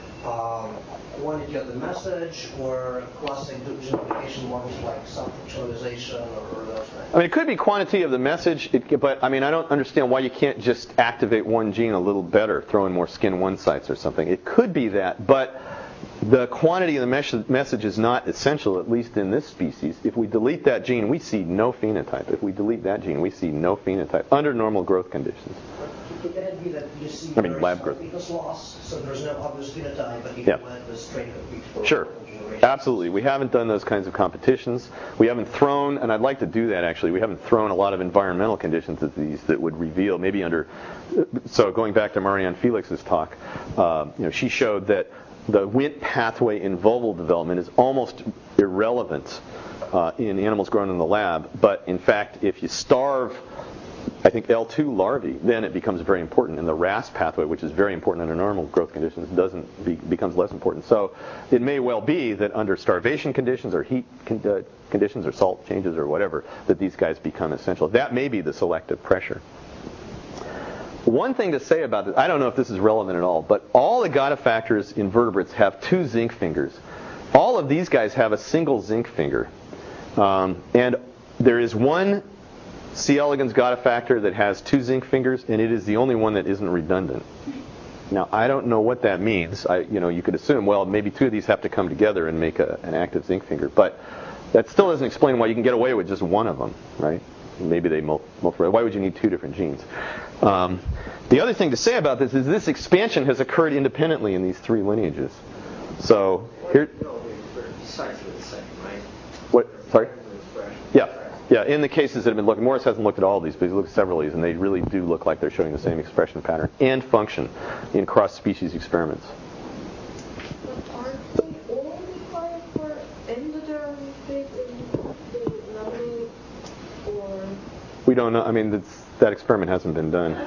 quantity of the message or classic duplication models like self-actualization or those things? I mean, it could be quantity of the message, but I mean, I don't understand why you can't just activate one gene a little better, throw in more SKIN1 sites or something. It could be that, but the quantity of the message is not essential, at least in this species. If we delete that gene, we see no phenotype. If we delete that gene, we see no phenotype under normal growth conditions. Can it be that you see lab growth because loss, so there's no obvious phenotype, but you yeah. can let the strain compete for Sure. Absolutely. We haven't done those kinds of competitions. We haven't thrown, and I'd like to do that actually, we haven't thrown a lot of environmental conditions at these that would reveal, maybe under, so going back to Marianne Felix's talk, she showed that the Wnt pathway in vulval development is almost irrelevant in animals grown in the lab, but in fact, if you starve, I think, L2 larvae, then it becomes very important. And the RAS pathway, which is very important under normal growth conditions, becomes less important. So it may well be that under starvation conditions or heat conditions or salt changes or whatever, that these guys become essential. That may be the selective pressure. One thing to say about this, I don't know if this is relevant at all, but all the GATA factors in vertebrates have 2 zinc fingers. All of these guys have a single zinc finger. And there is one C. elegans GATA factor that has 2 zinc fingers, and it is the only one that isn't redundant. Now, I don't know what that means. You could assume, well, maybe 2 of these have to come together and make an active zinc finger. But that still doesn't explain why you can get away with just one of them, right? Maybe they multiply. Why would you need 2 different genes? The other thing to say about this is this expansion has occurred independently in these 3 lineages. So here. Precisely the same, right? What? Sorry? Yeah. Yeah, in the cases that have been looked, Morris hasn't looked at all of these, but he's looked at several of these, and they really do look like they're showing the same expression pattern and function in cross-species experiments. But aren't they all required for endoderm phase in the numbing, or? We don't know. I mean, that experiment hasn't been done.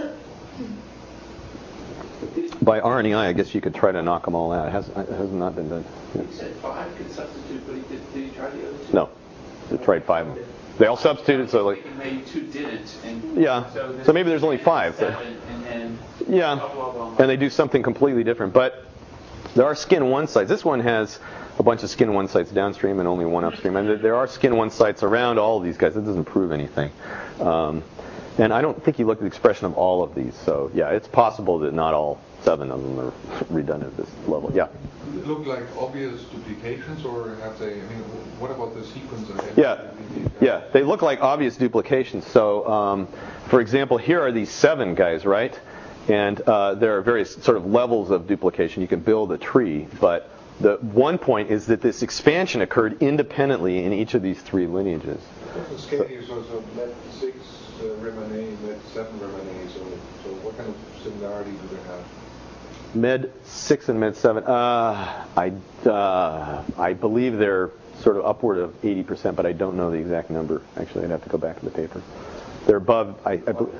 By RNAi, I guess you could try to knock them all out. It has not been done. He said 5 could substitute, but did he try the other 2? No. They tried 5 of them. They all substituted, so like. Maybe 2 didn't. And yeah. So maybe there's only 5. 7, and then yeah. blah, blah, blah, and they do something completely different. But there are skin 1 sites. This one has a bunch of skin 1 sites downstream and only one upstream. And there are skin 1 sites around all of these guys. That doesn't prove anything. And I don't think you looked at the expression of all of these. So, yeah, it's possible that not all 7 of them are redundant at this level. Yeah? Does it look like obvious duplications, or have they, what about the sequence? Yeah, they look like obvious duplications. So, for example, here are these 7 guys, right? And there are various sort of levels of duplication. You can build a tree, but the one point is that this expansion occurred independently in each of these 3 lineages. The scale here shows Med 6 Remanet, Med 7 Remanet, so what kind of similarity do they have? Med 6 and Med 7, I believe they're sort of upward of 80%, but I don't know the exact number. Actually, I'd have to go back to the paper. They're above, I believe.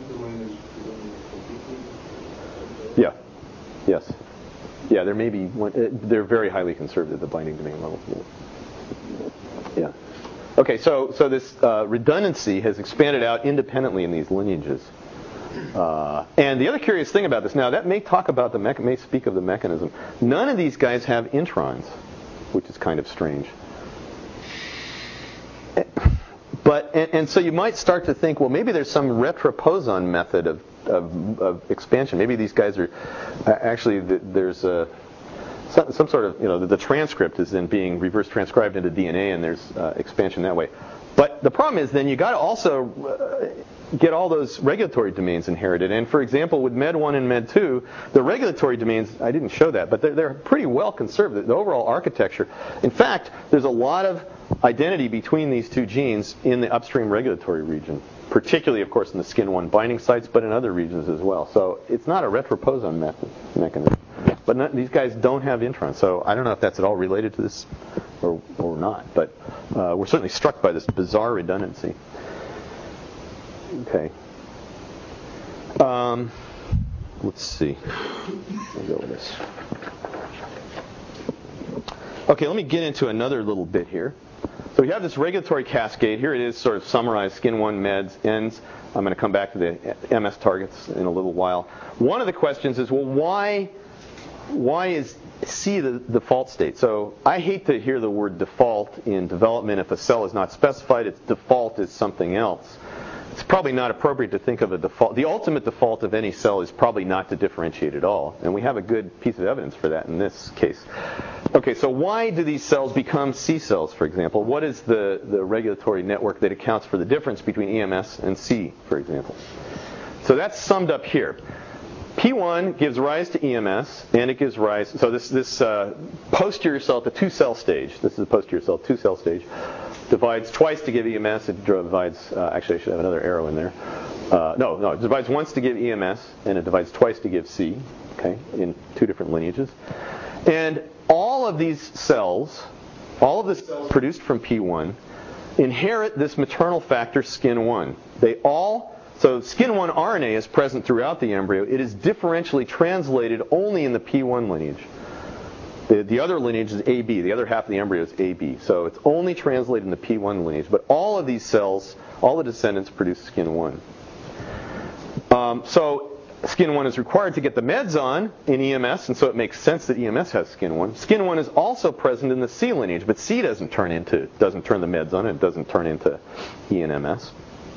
Yeah. Yes. Yeah, there may be one. They're very highly conserved at the binding domain level. Yeah. Okay, so this redundancy has expanded out independently in these lineages. And the other curious thing about this, now that may talk about may speak of the mechanism. None of these guys have introns, which is kind of strange. But and so you might start to think, well, maybe there's some retroposon method of expansion. Maybe these guys are actually there's some sort of the transcript is then being reverse transcribed into DNA, and there's expansion that way. But the problem is then you got to also get all those regulatory domains inherited. And for example, with Med 1 and Med 2, the regulatory domains, I didn't show that, but they're pretty well conserved. The overall architecture. In fact, there's a lot of identity between these 2 genes in the upstream regulatory region, particularly, of course, in the skin 1 binding sites, but in other regions as well. So it's not a retroposon mechanism. But these guys don't have introns, so I don't know if that's at all related to this or not. But we're certainly struck by this bizarre redundancy. Okay. Let's see. I'll go with this. Okay, let me get into another little bit here. So we have this regulatory cascade. Here it is sort of summarized, skin 1 meds, ends. I'm going to come back to the MS targets in a little while. One of the questions is, well, why is C the default state? So I hate to hear the word default in development. If a cell is not specified, its default is something else. It's probably not appropriate to think of a default. The ultimate default of any cell is probably not to differentiate at all. And we have a good piece of evidence for that in this case. Okay, so why do these cells become C cells, for example? What is the regulatory network that accounts for the difference between EMS and C, for example? So that's summed up here. P1 gives rise to EMS, and it gives rise, so this posterior cell at the 2-cell stage, this is the posterior cell, 2-cell stage, divides twice to give EMS, it divides, actually I should have another arrow in there. No, it divides once to give EMS, and it divides twice to give C, okay, in 2 different lineages. And all of these cells, all of the cells produced from P1, inherit this maternal factor skin 1. So skin 1 RNA is present throughout the embryo. It is differentially translated only in the P1 lineage. The other lineage is AB. The other half of the embryo is AB. So it's only translated in the P1 lineage. But all of these cells, all the descendants produce skin 1. So skin 1 is required to get the meds on in EMS, and so it makes sense that EMS has skin 1. Skin 1 is also present in the C lineage, but C doesn't turn the meds on. It doesn't turn into E and MS.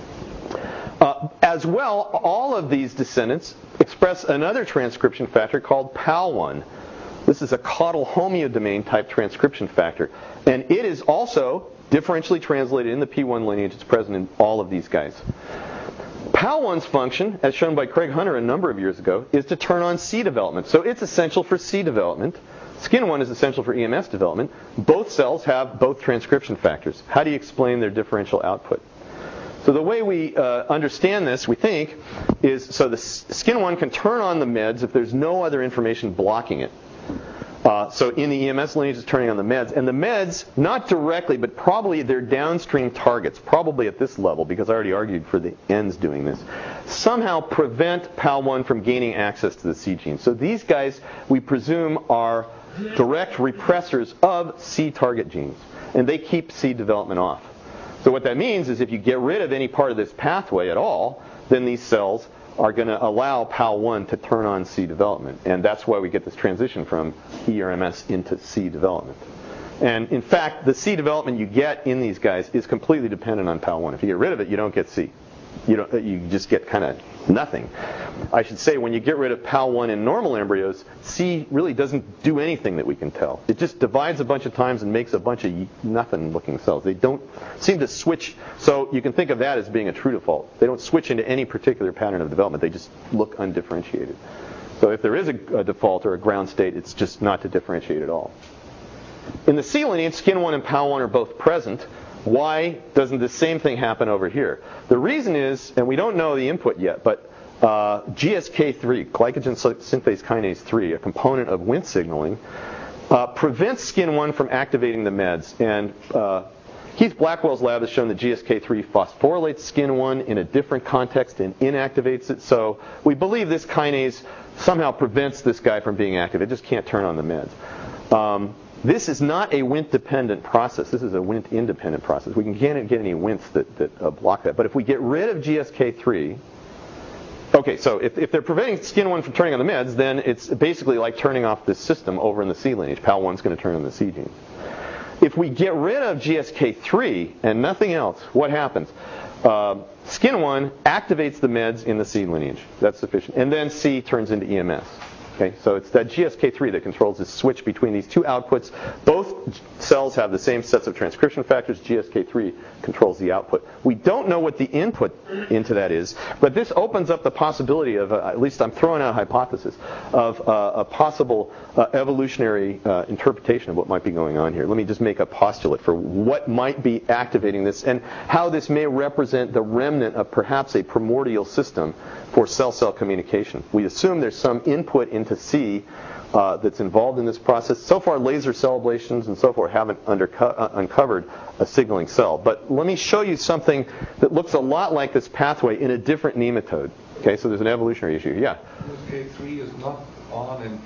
As well, all of these descendants express another transcription factor called PAL1. This is a caudal homeodomain type transcription factor. And it is also differentially translated in the P1 lineage. It's present in all of these guys. PAL1's function, as shown by Craig Hunter a number of years ago, is to turn on C development. So it's essential for C development. Skin 1 is essential for EMS development. Both cells have both transcription factors. How do you explain their differential output? So the way we understand this, we think, is so the skin 1 can turn on the meds if there's no other information blocking it. So in the EMS lineage, it's turning on the meds. And the meds, not directly, but probably their downstream targets, probably at this level, because I already argued for the ends doing this, somehow prevent PAL1 from gaining access to the C gene. So these guys, we presume, are direct repressors of C target genes. And they keep C development off. So what that means is if you get rid of any part of this pathway at all, then these cells are going to allow PAL1 to turn on C development. And that's why we get this transition from ERMS into C development. And in fact, the C development you get in these guys is completely dependent on PAL1. If you get rid of it, you don't get C. You just get kind of nothing. I should say, when you get rid of PAL1 in normal embryos, C really doesn't do anything that we can tell. It just divides a bunch of times and makes a bunch of nothing-looking cells. They don't seem to switch. So you can think of that as being a true default. They don't switch into any particular pattern of development. They just look undifferentiated. So if there is a default or a ground state, it's just not to differentiate at all. In the C lineage, skin1 and PAL1 are both present. Why doesn't the same thing happen over here? The reason is, and we don't know the input yet, but GSK3, glycogen synthase kinase 3, a component of Wnt signaling, prevents skin1 from activating the meds. And Keith Blackwell's lab has shown that GSK3 phosphorylates skin1 in a different context and inactivates it. So we believe this kinase somehow prevents this guy from being active. It just can't turn on the meds. This is not a Wnt-dependent process. This is a Wnt-independent process. We can't get any Wnts that block that. But if we get rid of GSK3, okay, so if they're preventing skin1 from turning on the meds, then it's basically like turning off this system over in the C lineage. PAL1 is going to turn on the C gene. If we get rid of GSK3 and nothing else, what happens? Skin1 activates the meds in the C lineage. That's sufficient. And then C turns into EMS. Okay, so it's that GSK3 that controls this switch between these two outputs. Both cells have the same sets of transcription factors. GSK3 controls the output. We don't know what the input into that is, but this opens up the possibility of, at least I'm throwing out a hypothesis, of a possible evolutionary interpretation of what might be going on here. Let me just make a postulate for what might be activating this and how this may represent the remnant of perhaps a primordial system for cell-cell communication. We assume there's some input into C that's involved in this process. So far, laser cell ablations and so forth haven't uncovered a signaling cell. But let me show you something that looks a lot like this pathway in a different nematode. Okay, so there's an evolutionary issue. Yeah? GSK3 is not on in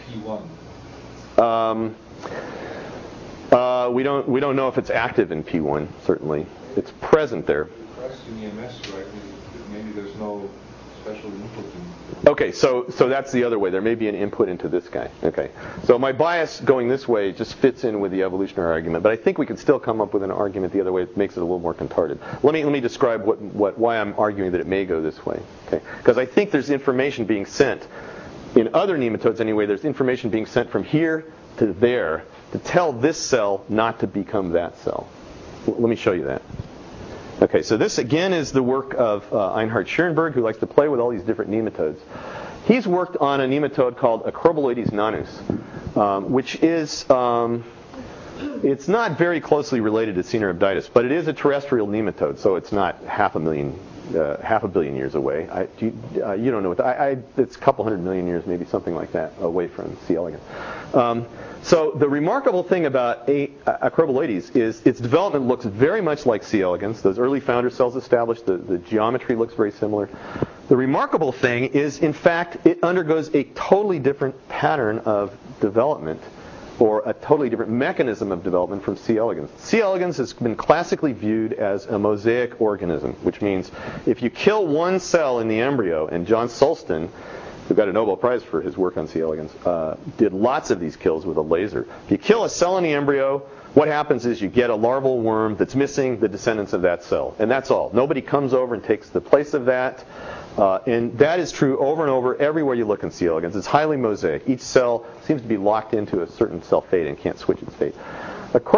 P1. We don't know if it's active in P1, certainly. It's present there. Pressed in EMS, right? Maybe there's no special input in. Okay, so that's the other way. There may be an input into this guy. Okay, so my bias going this way just fits in with the evolutionary argument, but I think we could still come up with an argument the other way that makes it a little more contarded. Let me describe why I'm arguing that it may go this way. Okay, because I think there's information being sent in other nematodes anyway. There's information being sent from here to there to tell this cell not to become that cell. Let me show you that. Okay, so this again is the work of Einhard Schierenberg, who likes to play with all these different nematodes. He's worked on a nematode called Acroboloides nanus, which is, it's not very closely related to Caenorhabditis, but it is a terrestrial nematode, so it's not half a billion years away. You don't know what, it's a couple 100 million years, maybe something like that, away from C. elegans. So the remarkable thing about Acroboloides is its development looks very much like C. elegans. Those early founder cells established, the geometry looks very similar. The remarkable thing is, in fact, it undergoes a totally different pattern of development, or a totally different mechanism of development from C. elegans. C. elegans has been classically viewed as a mosaic organism, which means if you kill one cell in the embryo, and John Sulston, who got a Nobel Prize for his work on C. elegans, did lots of these kills with a laser. If you kill a cell in the embryo, what happens is you get a larval worm that's missing the descendants of that cell. And that's all. Nobody comes over and takes the place of that. And that is true over and over everywhere you look in C. elegans. It's highly mosaic. Each cell seems to be locked into a certain cell fate and can't switch its fate. Is that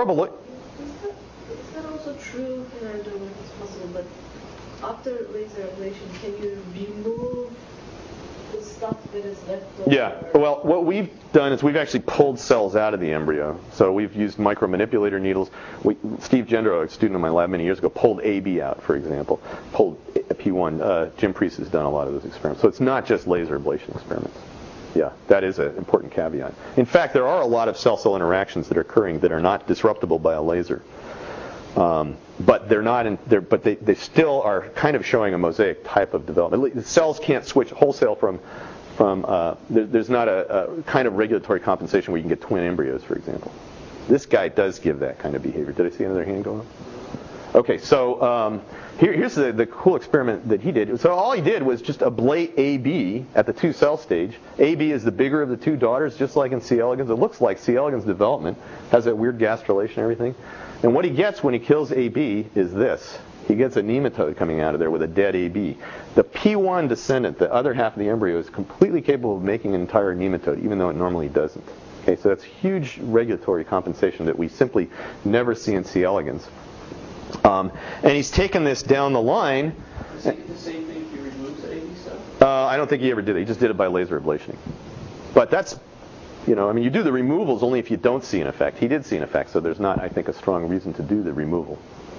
also true, and I don't know if it's possible, but after laser ablation, can you remove the stuff that is left over? Yeah, well, what we've done is we've actually pulled cells out of the embryo. So we've used micromanipulator needles. Steve Gendro, a student in my lab many years ago, pulled AB out, for example. Pulled P1. Jim Priest has done a lot of those experiments. So it's not just laser ablation experiments. Yeah, that is an important caveat. In fact, there are a lot of cell-cell interactions that are occurring that are not disruptible by a laser. But they're not. But they still are kind of showing a mosaic type of development. The cells can't switch wholesale from. There's not a kind of regulatory compensation where you can get twin embryos, for example. This guy does give that kind of behavior. Did I see another hand go up? Okay, so here's the cool experiment that he did. So all he did was just ablate AB at the 2-cell stage. AB is the bigger of the two daughters, just like in C. elegans. It looks like C. elegans development, has that weird gastrulation and everything. And what he gets when he kills AB is this. He gets a nematode coming out of there with a dead AB. The P1 descendant, the other half of the embryo, is completely capable of making an entire nematode, even though it normally doesn't. Okay, so that's huge regulatory compensation that we simply never see in C. elegans. And he's taken this down the line. Is it the same thing if you remove the AB stuff? I don't think he ever did it. He just did it by laser ablation. But that's, you do the removals only if you don't see an effect. He did see an effect, so there's not, I think, a strong reason to do the removal.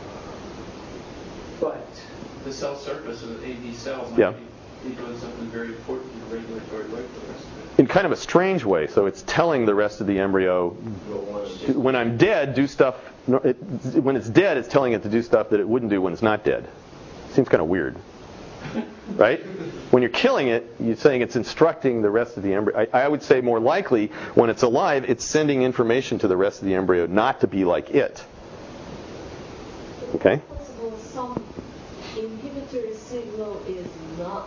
But the cell surface of the AB cells might Yeah. be doing something very important in a regulatory way for the rest of it. In kind of a strange way. So it's telling the rest of the embryo, when I'm dead, do stuff. When it's dead, it's telling it to do stuff that it wouldn't do when it's not dead. Seems kind of weird. Right? When you're killing it, you're saying it's instructing the rest of the embryo. I would say more likely, when it's alive, it's sending information to the rest of the embryo not to be like it. Okay? Possible some inhibitory signal is not.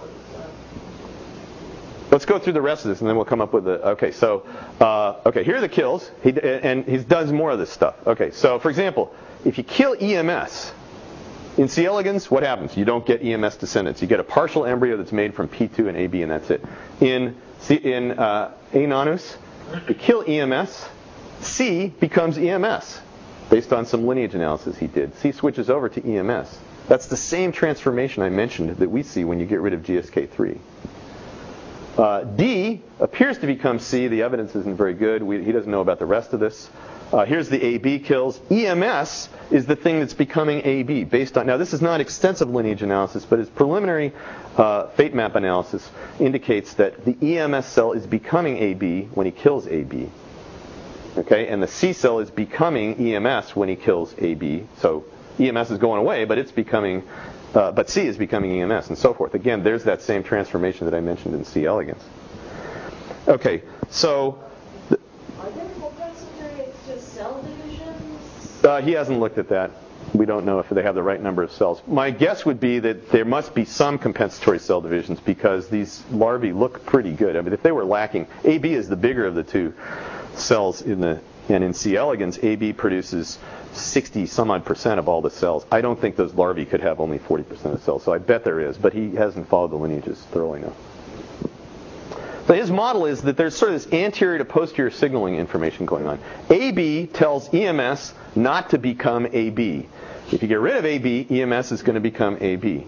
Let's go through the rest of this, and then we'll come up with the. Okay, so here are the kills, and he does more of this stuff. Okay, so for example, if you kill EMS in C. elegans, what happens? You don't get EMS descendants. You get a partial embryo that's made from P2 and AB, and that's it. In A. nanus, you kill EMS, C becomes EMS, based on some lineage analysis he did. C switches over to EMS. That's the same transformation I mentioned that we see when you get rid of GSK3. D appears to become C. The evidence isn't very good. He doesn't know about the rest of this. Here's the AB kills. EMS is the thing that's becoming AB based on. Now, this is not extensive lineage analysis, but his preliminary fate map analysis indicates that the EMS cell is becoming AB when he kills AB. Okay, and the C cell is becoming EMS when he kills AB. So EMS is going away, but it's becoming. But C is becoming EMS, and so forth. Again, there's that same transformation that I mentioned in C. elegans. Okay, so Are there compensatory extra cell divisions? he hasn't looked at that. We don't know if they have the right number of cells. My guess would be that there must be some compensatory cell divisions because these larvae look pretty good. I mean, if they were lacking, AB is the bigger of the two cells and in C. elegans, AB produces 60-some-odd% of all the cells. I don't think those larvae could have only 40% of the cells, so I bet there is, but he hasn't followed the lineages thoroughly enough. So his model is that there's sort of this anterior to posterior signaling information going on. AB tells EMS not to become AB. If you get rid of AB, EMS is going to become AB.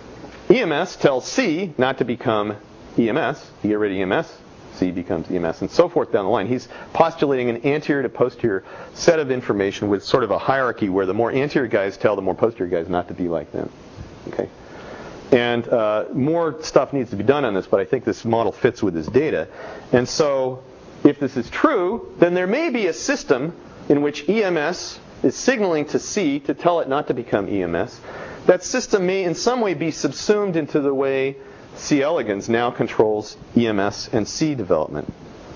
EMS tells C not to become EMS. You get rid of EMS, C becomes EMS, and so forth down the line. He's postulating an anterior to posterior set of information with sort of a hierarchy where the more anterior guys tell the more posterior guys not to be like them. Okay, and more stuff needs to be done on this, but I think this model fits with his data. And so, if this is true, then there may be a system in which EMS is signaling to C to tell it not to become EMS. That system may in some way be subsumed into the way C. elegans now controls EMS and C development.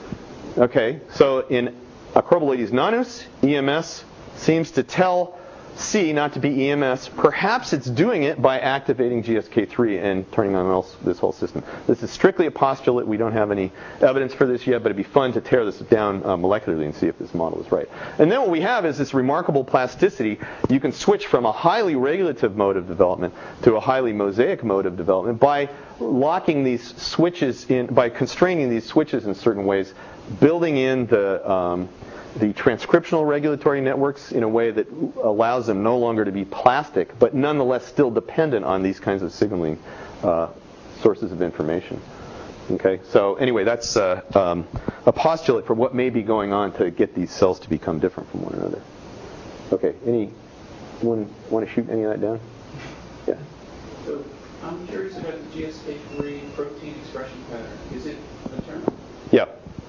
Okay, so in Acroboleides nanus, EMS seems to tell C not to be EMS. Perhaps it's doing it by activating GSK3 and turning on this whole system. This is strictly a postulate. We don't have any evidence for this yet, but it'd be fun to tear this down molecularly and see if this model is right. And then what we have is this remarkable plasticity. You can switch from a highly regulative mode of development to a highly mosaic mode of development by locking these switches in, by constraining these switches in certain ways, building in the transcriptional regulatory networks in a way that allows them no longer to be plastic, but nonetheless still dependent on these kinds of signaling sources of information. Okay, so anyway, that's a postulate for what may be going on to get these cells to become different from one another. Okay, anyone want to shoot any of that down? Yeah. So I'm curious about the GSK3 protein expression pattern. Is it maternal? Yeah.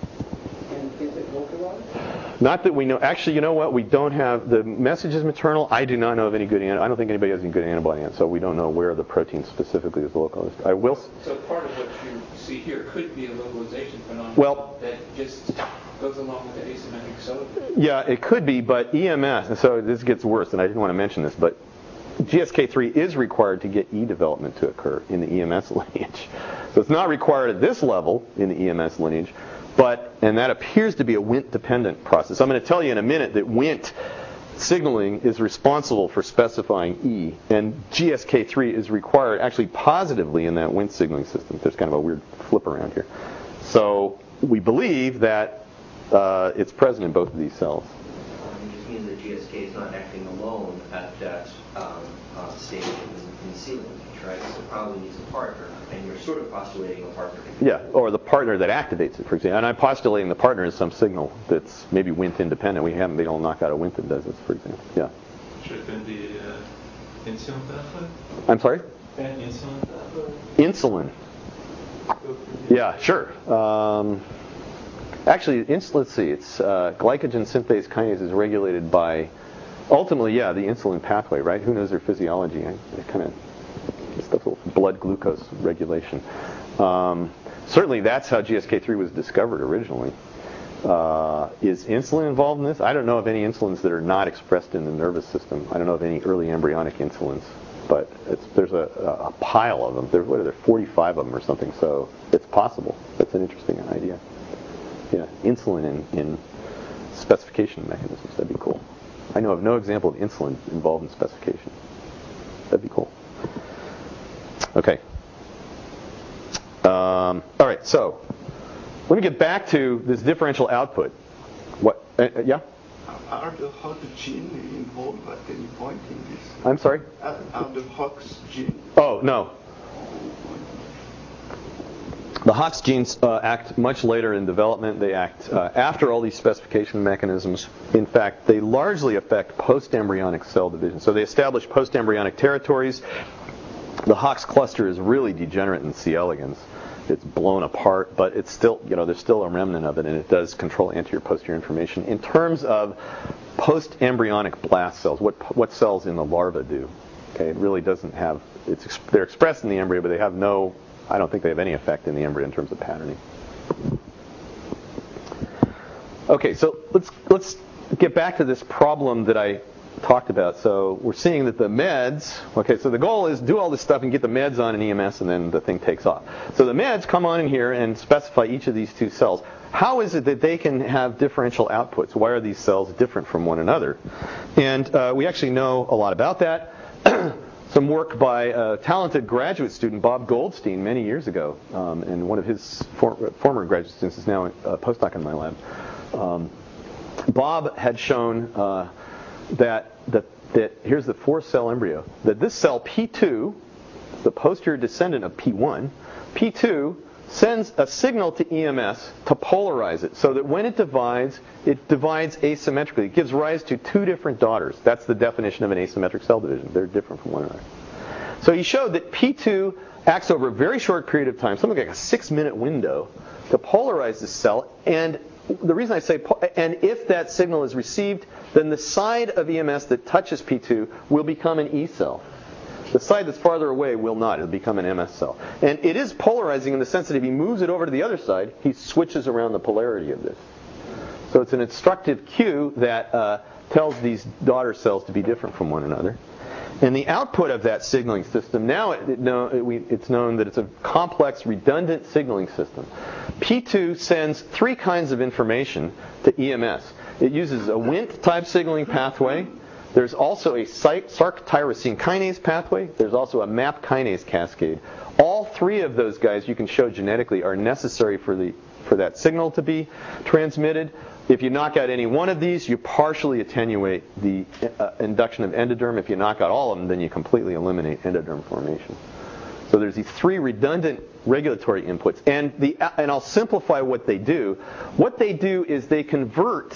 And is it localized? Not that we know. Actually, you know what? We don't have the message is maternal. I do not know of any good. I don't think anybody has any good antibody on it, so we don't know where the protein specifically is localized. I will. So part of what you see here could be a localization phenomenon that just goes along with the asymmetric cell. Yeah, it could be, but EMS. So this gets worse, and I didn't want to mention this, but GSK3 is required to get E development to occur in the EMS lineage. So it's not required at this level in the EMS lineage, and that appears to be a Wnt-dependent process. I'm going to tell you in a minute that Wnt signaling is responsible for specifying E, and GSK3 is required actually positively in that Wnt signaling system. There's kind of a weird flip around here. So we believe that it's present in both of these cells. It just means that GSK is not acting alone at that stage in C lineage, right? So it probably needs a partner, and you're sort of postulating a partner. Yeah, or the partner that activates it, for example. And I'm postulating the partner is some signal that's maybe Wnt independent. We haven't been able to knock out a Wnt that does this, for example. Yeah. Should it be insulin pathway? I'm sorry? Insulin pathway? Insulin. Yeah, sure. Actually, let's see. It's glycogen synthase kinase is regulated by, ultimately, the insulin pathway, right? Who knows their physiology? Stuff with blood glucose regulation. Certainly, that's how GSK3 was discovered originally. Is insulin involved in this? I don't know of any insulins that are not expressed in the nervous system. I don't know of any early embryonic insulins, but there's a pile of them. What are there? 45 of them or something. So it's possible. That's an interesting idea. Yeah, insulin in specification mechanisms. That'd be cool. I know of no example of insulin involved in specification. That'd be cool. Okay. All right. So let me get back to this differential output. What? Yeah. Are the Hox gene involved at any point in this? I'm sorry. Are the Hox gene? Oh no. The Hox genes act much later in development. They act after all these specification mechanisms. In fact, they largely affect post-embryonic cell division. So they establish post-embryonic territories. The Hox cluster is really degenerate in C. elegans. It's blown apart, but it's still, there's still a remnant of it, and it does control anterior-posterior information. In terms of post-embryonic blast cells, what cells in the larva do? Okay, it really doesn't have. They're expressed in the embryo, but they have no. I don't think they have any effect in the embryo in terms of patterning. Okay, so let's get back to this problem that I talked about. So we're seeing that the meds. Okay, so the goal is do all this stuff and get the meds on an EMS, and then the thing takes off. So the meds come on in here and specify each of these two cells. How is it that they can have differential outputs? Why are these cells different from one another? And we actually know a lot about that. Some work by a talented graduate student, Bob Goldstein, many years ago, and one of his former graduate students is now a postdoc in my lab. Bob had shown that here's the 4-cell embryo, that this cell P2, the posterior descendant of P1, P2 sends a signal to EMS to polarize it so that when it divides asymmetrically. It gives rise to two different daughters. That's the definition of an asymmetric cell division. They're different from one another. So he showed that P2 acts over a very short period of time, something like a 6-minute window, to polarize this cell. And the reason I say, and if that signal is received, then the side of EMS that touches P2 will become an E cell. The side that's farther away will not. It'll become an MS cell. And it is polarizing in the sense that if he moves it over to the other side, he switches around the polarity of this. So it's an instructive cue that tells these daughter cells to be different from one another. And the output of that signaling system, now it's known that it's a complex, redundant signaling system. P2 sends 3 kinds of information to EMS. It uses a Wnt-type signaling pathway. There's also a Src tyrosine kinase pathway. There's also a MAP kinase cascade. All 3 of those guys you can show genetically are necessary for that signal to be transmitted. If you knock out any one of these, you partially attenuate the induction of endoderm. If you knock out all of them, then you completely eliminate endoderm formation. So there's these 3 redundant regulatory inputs. And I'll simplify what they do. What they do is they convert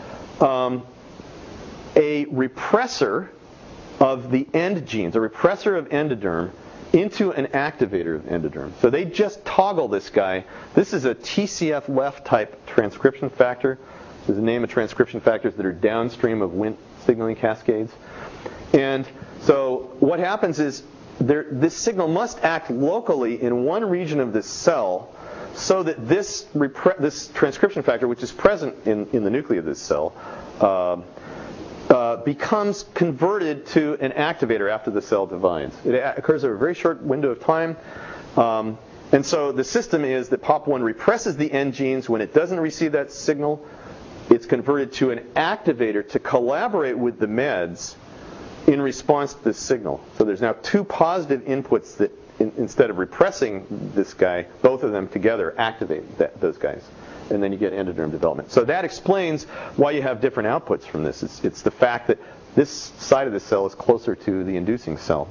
a repressor of the end genes, a repressor of endoderm, into an activator of endoderm. So they just toggle this guy. This is a TCF-left type transcription factor. There's a name of transcription factors that are downstream of Wnt signaling cascades. And so what happens is this signal must act locally in one region of this cell so that this transcription factor, which is present in the nuclei of this cell, becomes converted to an activator after the cell divides. It occurs over a very short window of time. And so the system is that POP1 represses the end genes. When it doesn't receive that signal, it's converted to an activator to collaborate with the meds in response to this signal. So there's now two positive inputs that, instead of repressing this guy, both of them together activate those guys. And then you get endoderm development. So that explains why you have different outputs from this. It's the fact that this side of the cell is closer to the inducing cell.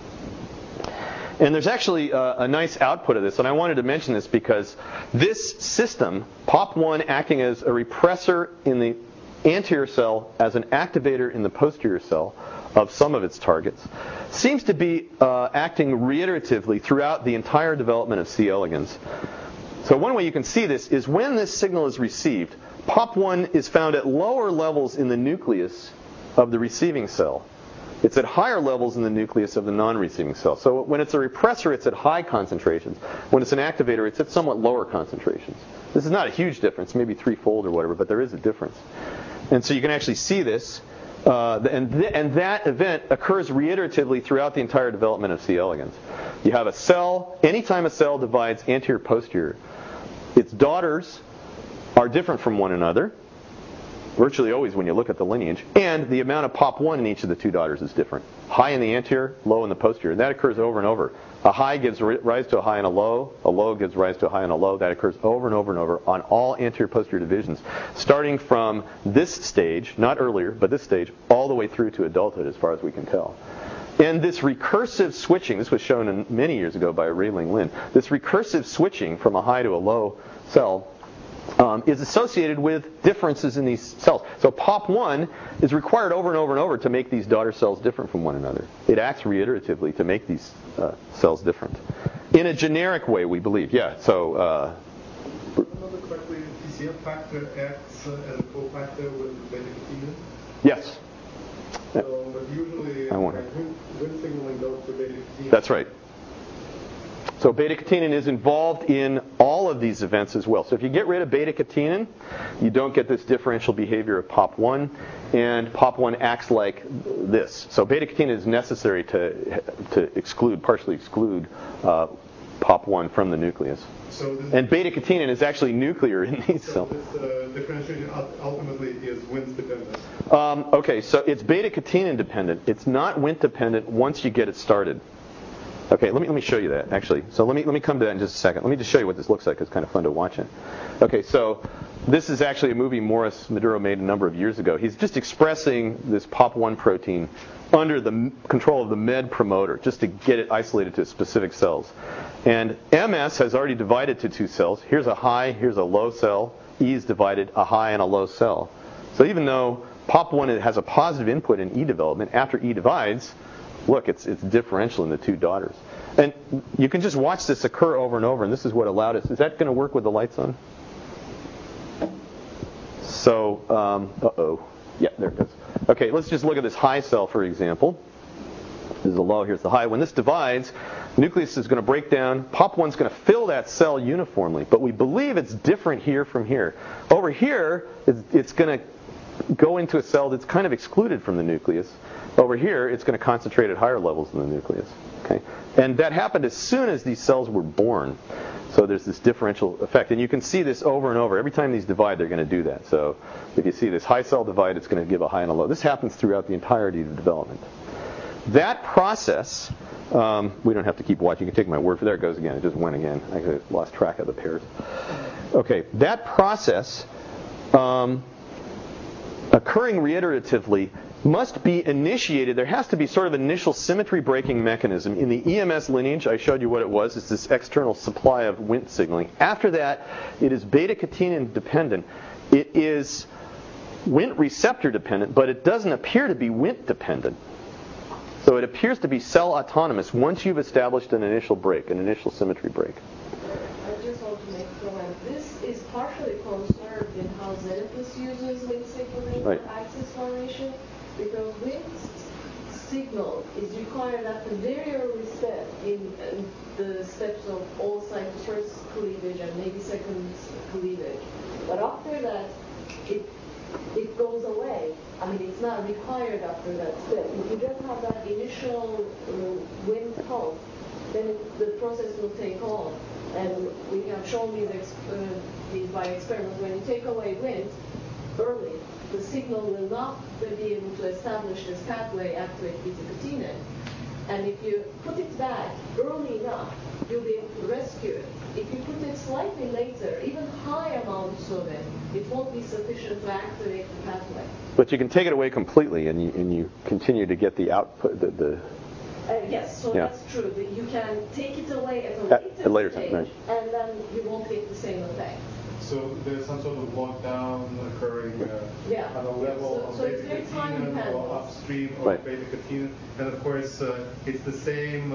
And there's actually a nice output of this, and I wanted to mention this because this system, POP1 acting as a repressor in the anterior cell, as an activator in the posterior cell of some of its targets, seems to be acting reiteratively throughout the entire development of C. elegans. So one way you can see this is when this signal is received, POP1 is found at lower levels in the nucleus of the receiving cell. It's at higher levels in the nucleus of the non-receiving cell. So when it's a repressor, it's at high concentrations. When it's an activator, it's at somewhat lower concentrations. This is not a huge difference, maybe threefold or whatever, but there is a difference. And so you can actually see this. And that event occurs reiteratively throughout the entire development of C. elegans. You have a cell, anytime a cell divides anterior-posterior, its daughters are different from one another, virtually always when you look at the lineage, and the amount of POP1 in each of the two daughters is different. High in the anterior, low in the posterior. And that occurs over and over. A high gives rise to a high and a low gives rise to a high and a low. That occurs over and over and over on all anterior-posterior divisions, starting from this stage, not earlier, but this stage, all the way through to adulthood as far as we can tell. And this recursive switching, this was shown many years ago by Rayling Lin, this recursive switching from a high to a low cell is associated with differences in these cells. So POP1 is required over and over and over to make these daughter cells different from one another. It acts reiteratively to make these cells different. In a generic way, we believe. Yeah, so... Remember correctly, TCF factor acts as a cofactor with beta-catenin? Yes. So, but usually, Wnt signaling goes to beta-catenin. That's right. So beta-catenin is involved in all of these events as well. So if you get rid of beta-catenin, you don't get this differential behavior of POP1, and POP1 acts like this. So beta-catenin is necessary to partially exclude POP1 from the nucleus. And beta-catenin is actually nuclear in these cells. So this differentiation ultimately is Wnt dependent. Okay, so it's beta-catenin dependent. It's not Wnt dependent once you get it started. Okay, let me show you that, actually. So let me come to that in just a second. Let me just show you what this looks like. It's kind of fun to watch it. Okay, so this is actually a movie Morris Maduro made a number of years ago. He's just expressing this POP1 protein under the control of the MED promoter, just to get it isolated to specific cells. And MS has already divided to two cells. Here's a high, here's a low cell. E is divided, a high and a low cell. So even though POP1 has a positive input in E development, after E divides, look, it's differential in the two daughters. And you can just watch this occur over and over, and this is what allowed us. Is that going to work with the lights on? So, yeah, there it goes. Okay, let's just look at this high cell, for example. This is the low, here's the high. When this divides, the nucleus is going to break down. POP1 is going to fill that cell uniformly, but we believe it's different here from here. Over here, it's going to go into a cell that's kind of excluded from the nucleus. Over here, it's going to concentrate at higher levels in the nucleus. Okay? And that happened as soon as these cells were born. So there's this differential effect. And you can see this over and over. Every time these divide, they're going to do that. So if you see this high cell divide, it's going to give a high and a low. This happens throughout the entirety of the development. That process, we don't have to keep watching. You can take my word for it. There it goes again. It just went again. I lost track of the pairs. Okay, that process occurring reiteratively must be initiated. There has to be sort of an initial symmetry breaking mechanism. In the EMS lineage, I showed you what it was. It's this external supply of Wnt signaling. After that, it is beta-catenin dependent. It is Wnt receptor dependent, but it doesn't appear to be Wnt dependent. So it appears to be cell autonomous once you've established an initial break, an initial symmetry break. I just want to make a comment. This is partially conserved in how Xenopus uses Wnt signaling for axis formation, because Wnt signal is required at the very early step in the steps of oocyte first cleavage and maybe second cleavage. But after that, it it goes away. I mean, it's not required after that step. If you just have that initial wind pulse, then the process will take on. And we have shown these by experiments. When you take away wind early, the signal will not be able to establish this pathway, activate beta-catenin. And if you put it back early enough, you'll be able to rescue it. If you put it slightly later, even high amounts of it, it won't be sufficient to activate the pathway. But you can take it away completely, and you continue to get the output. Yes, so Yeah. that's true. That you can take it away at a later time, stage, right. and then you won't get the same effect. So there's some sort of lockdown occurring Yeah. at a level of So it's very time beta-catenin dependent. or upstream of Right. beta-catenin. And of course, it's the same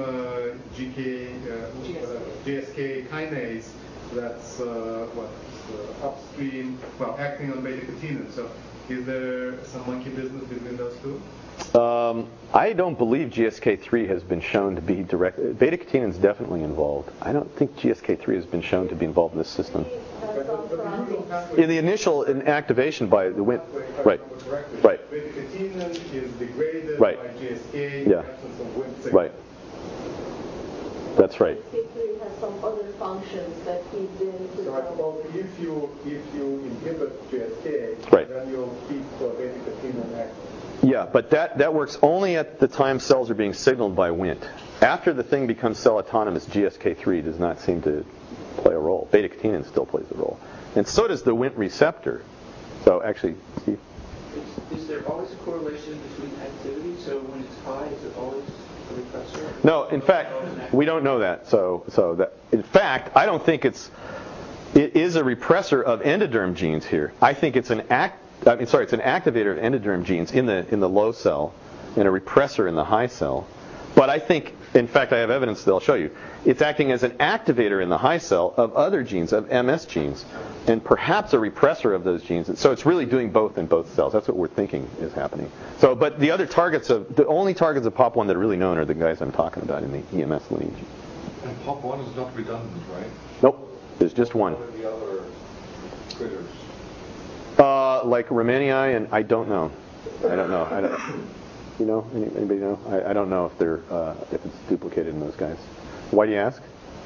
GSK kinase that's upstream, acting on beta-catenin. So is there some monkey business between those two? I don't believe GSK3 has been shown to be direct. Beta-catenin is definitely involved. I don't think GSK3 has been shown to be involved in this system. In the initial activation by the Wnt. Right. Right. Beta-catenin is degraded Right. by GSK Yeah. in the absence of Wnt signal. Right. That's right. GSK3 has some other functions that feed into So I suppose if you inhibit GSK, Right. then you'll keep beta-catenin active. Yeah, but that works only at the time cells are being signaled by Wnt. After the thing becomes cell autonomous, GSK3 does not seem to play a role. Beta-catenin still plays a role. And so does the Wnt receptor. So actually, Steve? Is there always a correlation between activity? So when it's high, is it always a repressor? No, in fact, we don't know that. So that in fact, I don't think it is a repressor of endoderm genes here. I think it's an it's an activator of endoderm genes in the low cell and a repressor in the high cell. But I think, in fact, I have evidence that I'll show you. It's acting as an activator in the high cell of other genes, of MS genes, and perhaps a repressor of those genes. And so it's really doing both in both cells. That's what we're thinking is happening. So, but the only targets of POP1 that are really known are the guys I'm talking about in the EMS lineage. And POP1 is not redundant, right? Nope, there's just one. What are the other critters? Like Romanii, and I don't know. You know? Anybody know? I don't know if they're if it's duplicated in those guys. Why do you ask?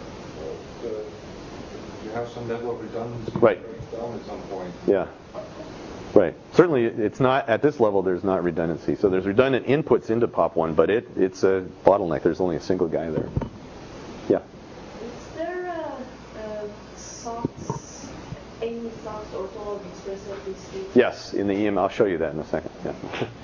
You have some level of redundancy. Right. Down at some point. Yeah. Right. Certainly, it's not at this level. There's not redundancy. So there's redundant inputs into POP1, but it's a bottleneck. There's only a single guy there. Yeah. Is there any SOX ortholog expressed at this stage? Yes, in the EM. I'll show you that in a second. Yeah.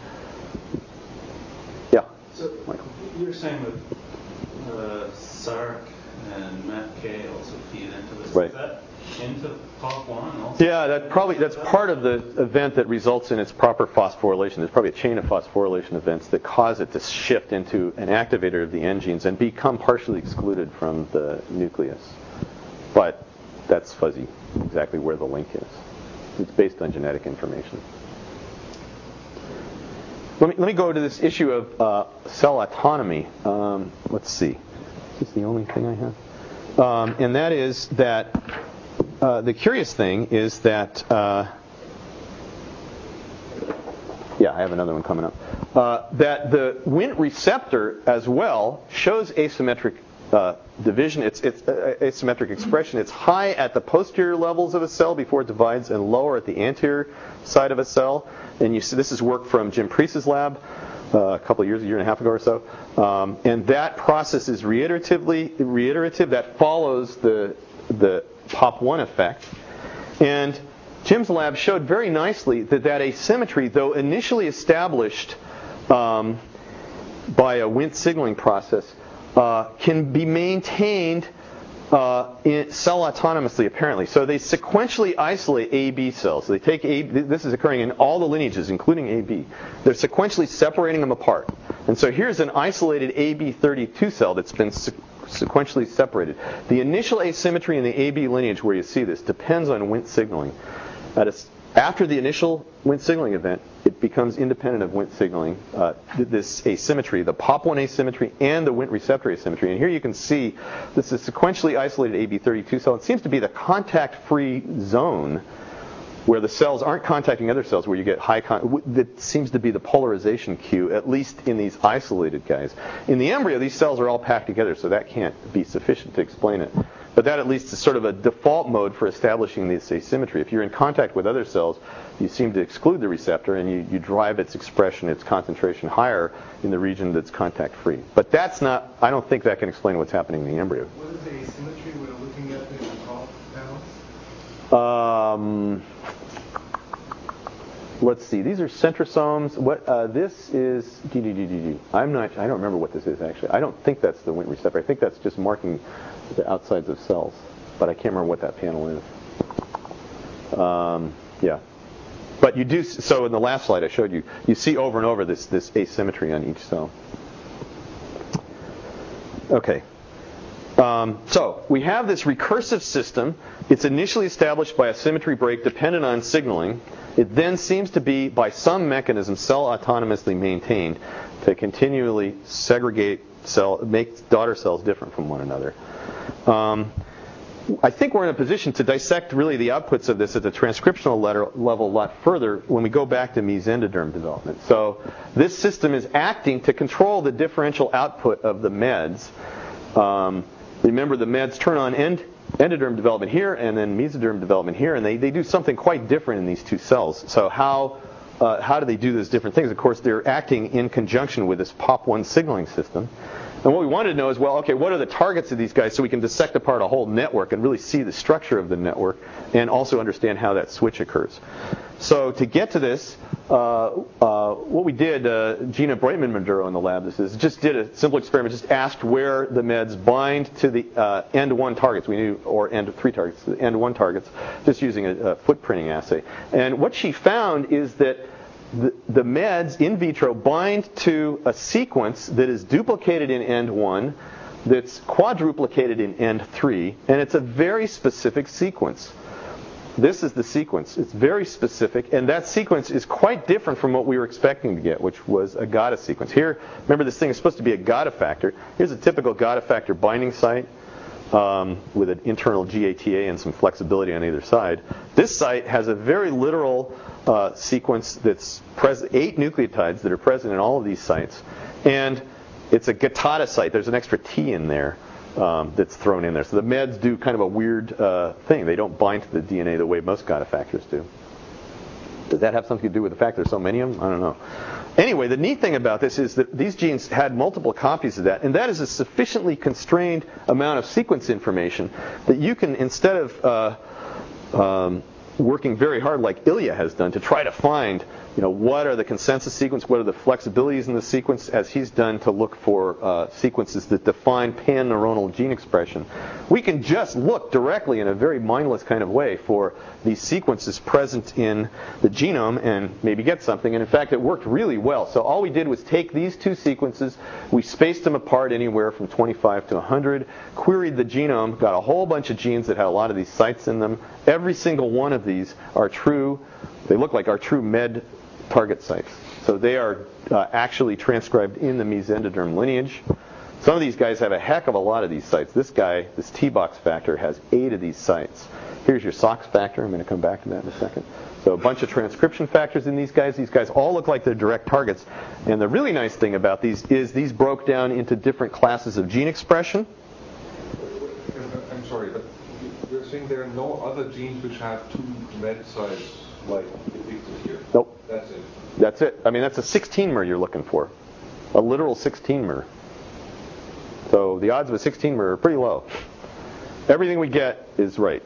Yeah. So Michael. you're saying that SARC and MAPK also feed into this. Right. Is that into POP1 also? Yeah, that's part of the event that results in its proper phosphorylation. There's probably a chain of phosphorylation events that cause it to shift into an activator of the N genes and become partially excluded from the nucleus. But that's fuzzy, exactly where the link is. It's based on genetic information. Let me go to this issue of cell autonomy. Let's see. Is this the only thing I have? And that is that the curious thing is that, yeah, I have another one coming up, that the Wnt receptor as well shows asymmetric division. It's asymmetric expression. It's high at the posterior levels of a cell before it divides and lower at the anterior side of a cell. And you see this is work from Jim Priest's lab a year and a half ago or so. And that process is reiterative. That follows the POP1 effect. And Jim's lab showed very nicely that asymmetry, though initially established by a Wnt signaling process, can be maintained in cell autonomously, apparently. So they sequentially isolate AB cells. So they take AB, this is occurring in all the lineages, including AB. They're sequentially separating them apart. And so here's an isolated AB32 cell that's been sequentially separated. The initial asymmetry in the AB lineage where you see this depends on Wnt signaling. After the initial Wnt signaling event, it becomes independent of Wnt signaling, this asymmetry, the POP1 asymmetry and the Wnt receptor asymmetry. And here you can see this is sequentially isolated AB32 cell. It seems to be the contact-free zone where the cells aren't contacting other cells, where you get that seems to be the polarization cue, at least in these isolated guys. In the embryo, these cells are all packed together, so that can't be sufficient to explain it. But that at least is sort of a default mode for establishing this asymmetry. If you're in contact with other cells, you seem to exclude the receptor, and you drive its expression, its concentration higher in the region that's contact-free. But that's not, I don't think that can explain what's happening in the embryo. What is the asymmetry we're looking at in the top panels? Let's see. These are centrosomes. What this is? I don't remember what this is actually. I don't think that's the Wnt receptor. I think that's just marking the outsides of cells, but I can't remember what that panel is. Yeah. But you do. So in the last slide I showed you, you see over and over this asymmetry on each cell. Okay. So we have this recursive system. It's initially established by a symmetry break dependent on signaling. It then seems to be, by some mechanism, cell autonomously maintained to continually segregate make daughter cells different from one another. I think we're in a position to dissect really the outputs of this at the transcriptional level a lot further when we go back to mesendoderm development. So this system is acting to control the differential output of the meds. Remember, the meds turn on endoderm development here and then mesoderm development here, and they do something quite different in these two cells. So how do they do those different things? Of course, they're acting in conjunction with this POP1 signaling system. And what we wanted to know is, well, okay, what are the targets of these guys so we can dissect apart a whole network and really see the structure of the network and also understand how that switch occurs. So to get to this, what we did, Gina Breitman-Maduro in the lab, just did a simple experiment, just asked where the meds bind to the end-1 targets, or end-3 targets, the end-1 targets, just using a footprinting assay. And what she found is that the meds in vitro bind to a sequence that is duplicated in end-1, that's quadruplicated in end-3, and it's a very specific sequence. This is the sequence. It's very specific, and that sequence is quite different from what we were expecting to get, which was a GATA sequence. Here, remember, this thing is supposed to be a GATA factor. Here's a typical GATA factor binding site with an internal GATA and some flexibility on either side. This site has a very literal sequence that's present, 8 nucleotides that are present in all of these sites, and it's a GATATA site. There's an extra T in there that's thrown in there. So the meds do kind of a weird thing. They don't bind to the DNA the way most GATA factors do. Does that have something to do with the fact there's so many of them? I don't know. Anyway, the neat thing about this is that these genes had multiple copies of that, and that is a sufficiently constrained amount of sequence information that you can, instead of working very hard like Ilya has done to try to find, what are the consensus sequence, what are the flexibilities in the sequence, as he's done to look for sequences that define pan-neuronal gene expression. We can just look directly in a very mindless kind of way for these sequences present in the genome and maybe get something. And in fact, it worked really well. So all we did was take these two sequences, we spaced them apart anywhere from 25 to 100, queried the genome, got a whole bunch of genes that had a lot of these sites in them. Every single one of these are true. They look like our true med target sites. So they are actually transcribed in the mesendoderm lineage. Some of these guys have a heck of a lot of these sites. This guy, this T-box factor, has 8 of these sites. Here's your SOX factor. I'm going to come back to that in a second. So a bunch of transcription factors in these guys. These guys all look like they're direct targets. And the really nice thing about these is these broke down into different classes of gene expression. I'm sorry, but you're saying there are no other genes which have 2 med sites like depicted here? Nope. That's it? That's it. I mean, that's a 16-mer you're looking for. A literal 16-mer. So the odds of a 16-mer are pretty low. Everything we get is right.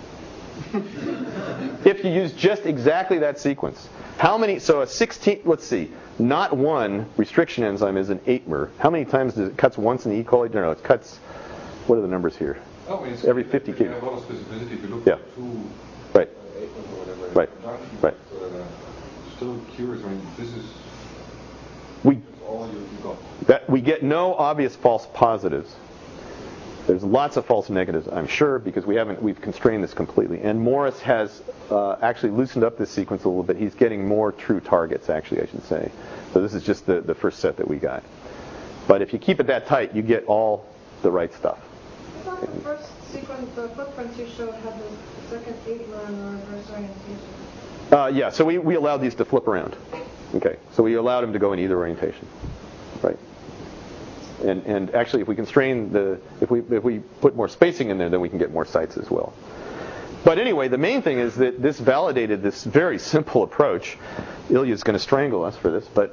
If you use just exactly that sequence. So a 16, let's see, not one restriction enzyme is an 8-mer. How many times does it cuts once in the E. coli? No, it cuts, what are the numbers here? Oh, it's every 50 kb. You have a lot of specificity if you look yeah. at 2 right. or whatever. Right. Right. Still curious. I mean, this is all you got. That we get no obvious false positives. There's lots of false negatives, I'm sure, because we've constrained this completely. And Morris has actually loosened up this sequence a little bit. He's getting more true targets, actually, I should say. So this is just the first set that we got. But if you keep it that tight, you get all the right stuff. I thought the first sequence the footprints you showed had the second 8 line or reverse orientation. Yeah, so we allowed these to flip around. Okay, so we allowed them to go in either orientation, right? And actually, if we constrain if we put more spacing in there, then we can get more sites as well. But anyway, the main thing is that this validated this very simple approach. Ilya's going to strangle us for this, but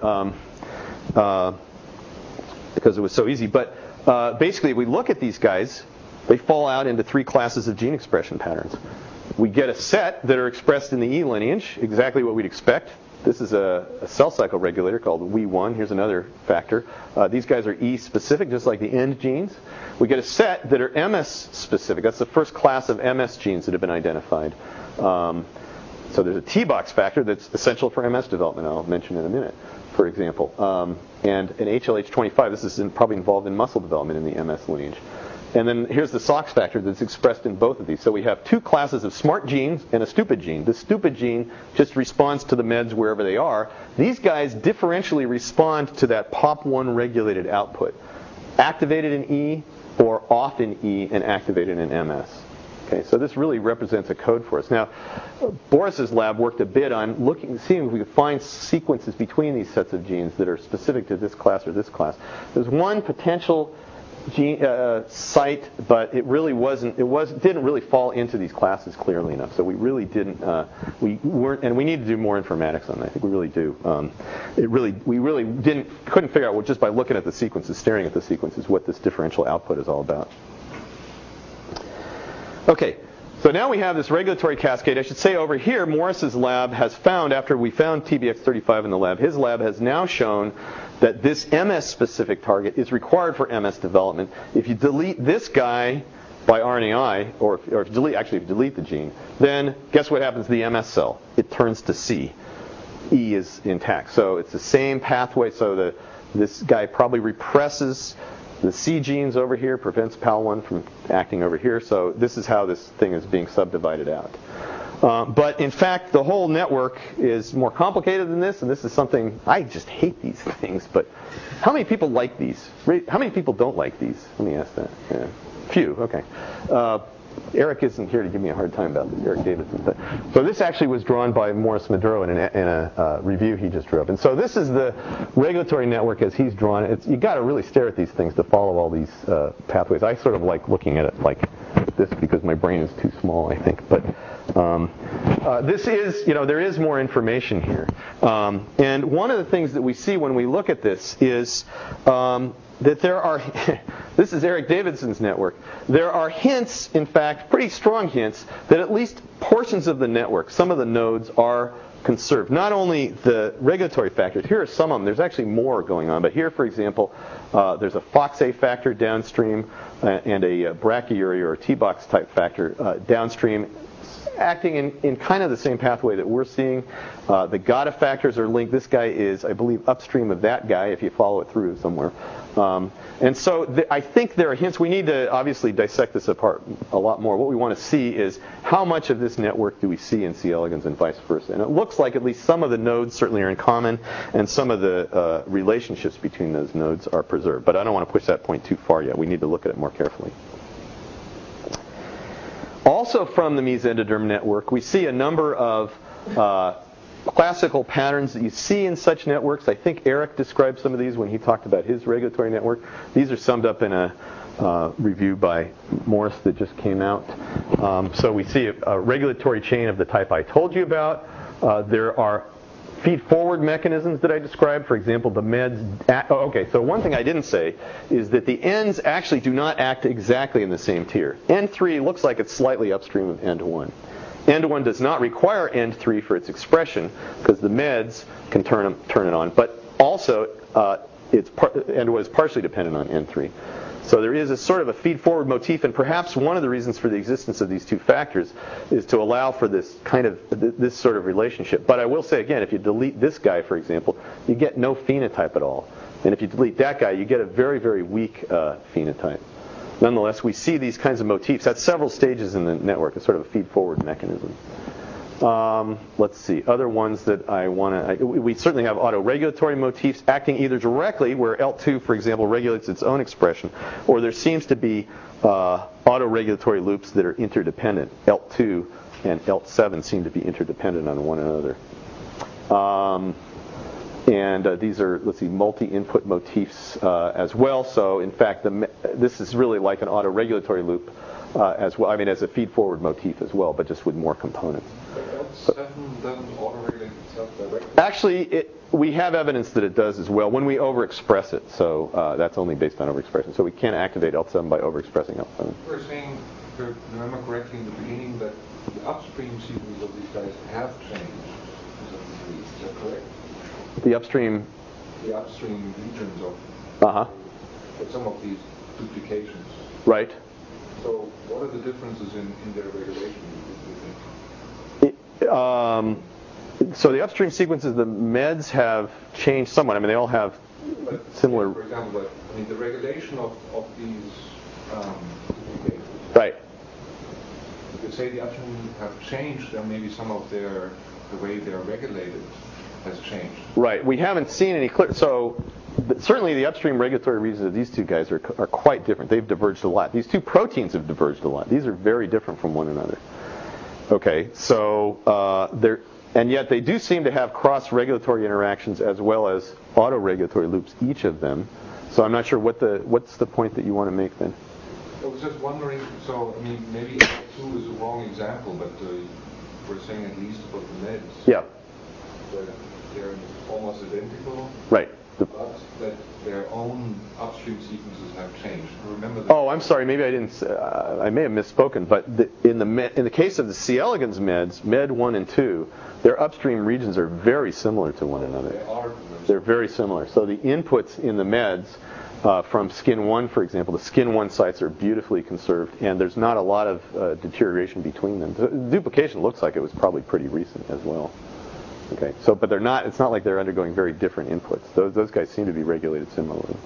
because it was so easy. But basically, we look at these guys. They fall out into 3 classes of gene expression patterns. We get a set that are expressed in the E lineage, exactly what we'd expect. This is a cell cycle regulator called WEE1. Here's another factor. These guys are E specific, just like the end genes. We get a set that are MS specific. That's the first class of MS genes that have been identified. So there's a T-box factor that's essential for MS development. I'll mention in a minute, for example. And an HLH25. This is probably involved in muscle development in the MS lineage. And then here's the SOX factor that's expressed in both of these. So we have 2 classes of smart genes and a stupid gene. The stupid gene just responds to the meds wherever they are. These guys differentially respond to that POP1 regulated output, activated in E or off in E and activated in MS. Okay, so this really represents a code for us. Now, Boris's lab worked a bit on seeing if we could find sequences between these sets of genes that are specific to this class or this class. There's one potential gene site, but it really didn't really fall into these classes clearly enough. So we really didn't. We weren't, and we need to do more informatics on that. I think we really do. We really couldn't figure out just by looking at the sequences, staring at the sequences, what this differential output is all about. Okay. So now we have this regulatory cascade. I should say over here, Morris's lab has found, after we found TBX35 in the lab, his lab has now shown that this MS-specific target is required for MS development. If you delete this guy by RNAi, or if you delete the gene, then guess what happens to the MS cell? It turns to C. E is intact. So it's the same pathway. So this guy probably represses the C genes over here, prevents PAL1 from acting over here. So this is how this thing is being subdivided out. But in fact, the whole network is more complicated than this, and this is something, I just hate these things, but how many people like these? How many people don't like these? Let me ask that. Yeah. Few, okay. Eric isn't here to give me a hard time about this, Eric Davidson. So this actually was drawn by Morris Maduro in a review he just drew up. And so this is the regulatory network as he's drawn it. You've got to really stare at these things to follow all these pathways. I sort of like looking at it like this because my brain is too small, I think. But this is, there is more information here. And one of the things that we see when we look at this is that there are, this is Eric Davidson's network, there are hints, in fact, pretty strong hints, that at least portions of the network, some of the nodes are conserved. Not only the regulatory factors, here are some of them, there's actually more going on, but here, for example, there's a FOXA factor downstream and a brachyuria or T-box type factor downstream, acting in kind of the same pathway that we're seeing. The GATA factors are linked. This guy is, I believe, upstream of that guy if you follow it through somewhere. And so I think there are hints. We need to obviously dissect this apart a lot more. What we want to see is how much of this network do we see in C. elegans and vice versa. And it looks like at least some of the nodes certainly are in common, and some of the relationships between those nodes are preserved. But I don't want to push that point too far yet. We need to look at it more carefully. Also from the mesendoderm network, we see a number of classical patterns that you see in such networks. I think Eric described some of these when he talked about his regulatory network. These are summed up in a review by Morris that just came out. So we see a regulatory chain of the type I told you about. There are feed-forward mechanisms that I described. For example, the meds. Okay, so one thing I didn't say is that the ends actually do not act exactly in the same tier. N3 looks like it's slightly upstream of End1. End1 does not require End3 for its expression because the meds can turn it on. But also, End1 is partially dependent on N3. So there is a sort of a feed-forward motif, and perhaps one of the reasons for the existence of these two factors is to allow for this sort of relationship. But I will say again, if you delete this guy, for example, you get no phenotype at all. And if you delete that guy, you get a very, very weak phenotype. Nonetheless, we see these kinds of motifs at several stages in the network, a sort of a feed-forward mechanism. Let's see, other ones that I want to, we certainly have autoregulatory motifs acting either directly, where ELT2, for example, regulates its own expression, or there seems to be autoregulatory loops that are interdependent. ELT2 and ELT7 seem to be interdependent on one another. And these are, let's see, multi-input motifs as well. So, in fact, this is really like an autoregulatory loop as well. I mean, as a feed-forward motif as well, but just with more components. ELT7 doesn't autoregulate itself directly? Actually, we have evidence that it does as well when we overexpress it. So that's only based on overexpression. So we can't activate ELT7 by overexpressing ELT7. You were saying, if I remember correctly in the beginning, that the upstream sequence of these guys have changed. Is that correct? The upstream regions of some of these duplications. Right. So what are the differences in their regulation, do you think? So the upstream sequences, the MEDs have changed somewhat. I mean, they all have similar... For example, the regulation of these duplications. Right. You could say the upstream have changed, and maybe some of the way they're regulated has changed. Right. We haven't seen any clear... So certainly the upstream regulatory regions of these two guys are quite different. They've diverged a lot. These two proteins have diverged a lot. These are very different from one another. Okay. So and yet they do seem to have cross-regulatory interactions as well as autoregulatory loops, each of them. So I'm not sure what's the point that you want to make then. I was just wondering, so, I mean, maybe ELT2 is a wrong example, but we're saying at least about the MEDs. Yeah. They're almost identical. Right. But that their own upstream sequences have changed. Remember that? Oh, I'm sorry. Maybe I didn't. I may have misspoken. But in the case of the C. elegans MEDs, MED 1 and 2, their upstream regions are very similar to one another. They are. They're very similar. So the inputs in the MEDs from skin 1, for example, the skin 1 sites are beautifully conserved, and there's not a lot of deterioration between them. The duplication looks like it was probably pretty recent as well. Okay, so but they're not. It's not like they're undergoing very different inputs. Those guys seem to be regulated similarly.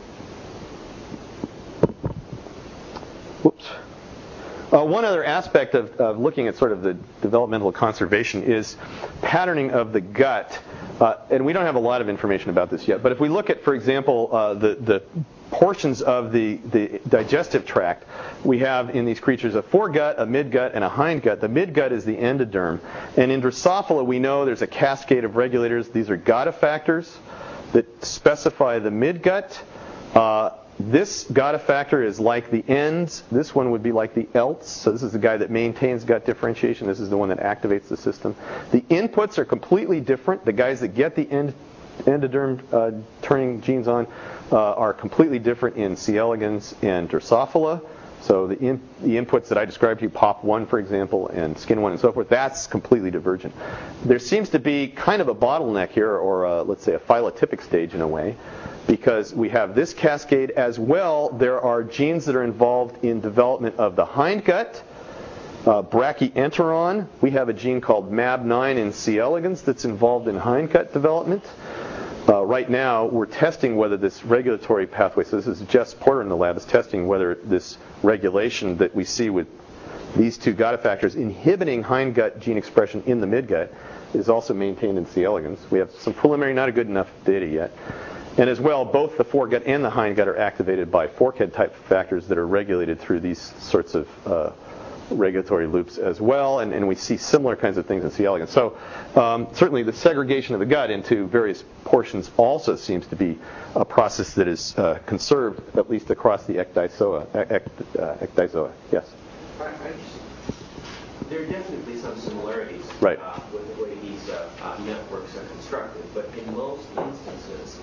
Whoops. One other aspect of looking at sort of the developmental conservation is patterning of the gut. And we don't have a lot of information about this yet. But if we look at, for example, the portions of the digestive tract, we have in these creatures a foregut, a midgut, and a hindgut. The midgut is the endoderm. And in Drosophila, we know there's a cascade of regulators. These are GATA factors that specify the midgut. This GATA factor is like the ENDs. This one would be like the ELTs. So this is the guy that maintains gut differentiation. This is the one that activates the system. The inputs are completely different. The guys that get the endoderm turning genes on are completely different in C. elegans and Drosophila. So the inputs that I described to you, POP1, for example, and skin1 and so forth, that's completely divergent. There seems to be kind of a bottleneck here, or let's say a phylotypic stage in a way, because we have this cascade as well. There are genes that are involved in development of the hindgut, brachyenteron. We have a gene called MAB9 in C. elegans that's involved in hindgut development. Right now, we're testing whether this regulatory pathway, so this is Jess Porter in the lab, is testing whether this regulation that we see with these two GATA factors inhibiting hindgut gene expression in the midgut is also maintained in C. elegans. We have some preliminary, not a good enough data yet. And as well, both the foregut and the hindgut are activated by forkhead type factors that are regulated through these sorts of regulatory loops as well, and we see similar kinds of things in C. elegans. So certainly the segregation of the gut into various portions also seems to be a process that is conserved, at least across the ecdysoa. Yes? There are definitely some similarities right. With the way these networks are constructed, but in most instances,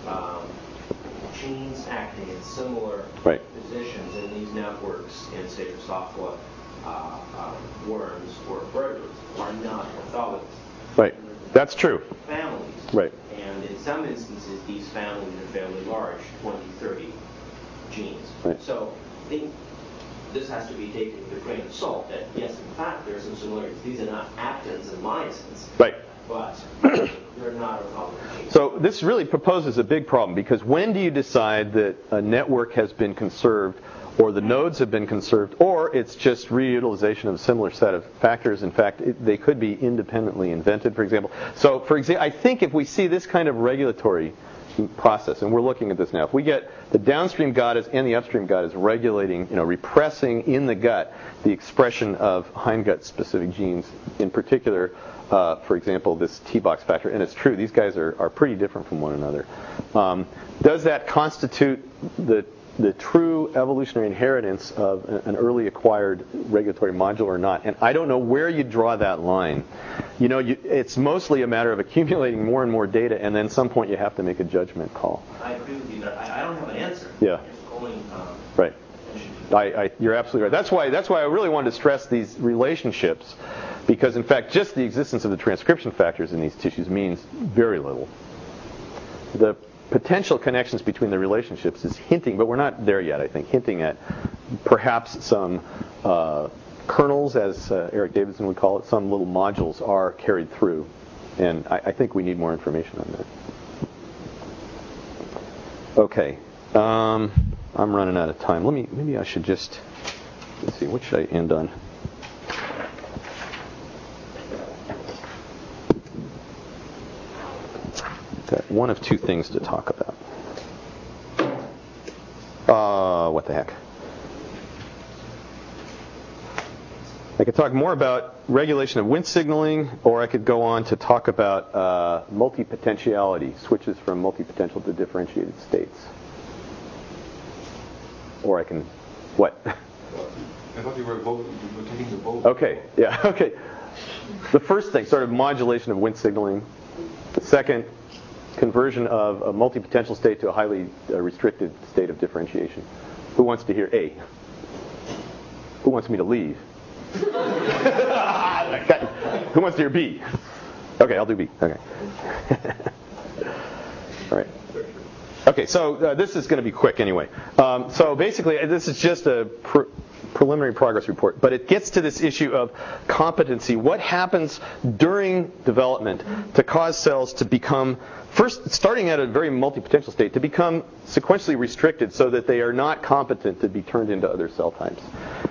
genes acting in similar positions in these networks in, say, Drosophila, worms or vertebrates are not orthologous. Right. That's true. Families. Right. And in some instances, these families are fairly large, 20, 30 genes. Right. So I think this has to be taken with a grain of salt that, yes, in fact, there are some similarities. These are not actins and myosins. Right. But they're not orthologous genes. So this really proposes a big problem, because when do you decide that a network has been conserved or the nodes have been conserved, or it's just reutilization of a similar set of factors. In fact, they could be independently invented, for example. So, for example, I think if we see this kind of regulatory process, and we're looking at this now, if we get the downstream GADAs and the upstream GADAs regulating, repressing in the gut the expression of hindgut-specific genes, in particular, for example, this T-box factor, and it's true, these guys are pretty different from one another. Does that constitute the true evolutionary inheritance of an early acquired regulatory module or not? And I don't know where you draw that line. It's mostly a matter of accumulating more and more data, and then at some point you have to make a judgment call. I agree with you that I don't have an answer. Yeah. Just calling, Right. You're absolutely right. That's why I really wanted to stress these relationships, because in fact just the existence of the transcription factors in these tissues means very little. The potential connections between the relationships is hinting, but we're not there yet, I think, hinting at perhaps some kernels, as Eric Davidson would call it, some little modules are carried through. And I think we need more information on that. Okay. I'm running out of time. Maybe I should let's see, what should I end on? Got one of two things to talk about. What the heck? I could talk more about regulation of Wnt signaling, or I could go on to talk about multipotentiality, switches from multipotential to differentiated states. Or I can, what? I thought you were taking the both. Okay, yeah, okay. The first thing, sort of modulation of Wnt signaling. The second, conversion of a multipotential state to a highly restricted state of differentiation. Who wants to hear A? Who wants me to leave? Who wants to hear B? Okay, I'll do B. Okay. All right. Okay, so this is going to be quick anyway. So basically, this is just a preliminary progress report, but it gets to this issue of competency. What happens during development to cause cells to become, first starting at a very multipotential state, to become sequentially restricted so that they are not competent to be turned into other cell types.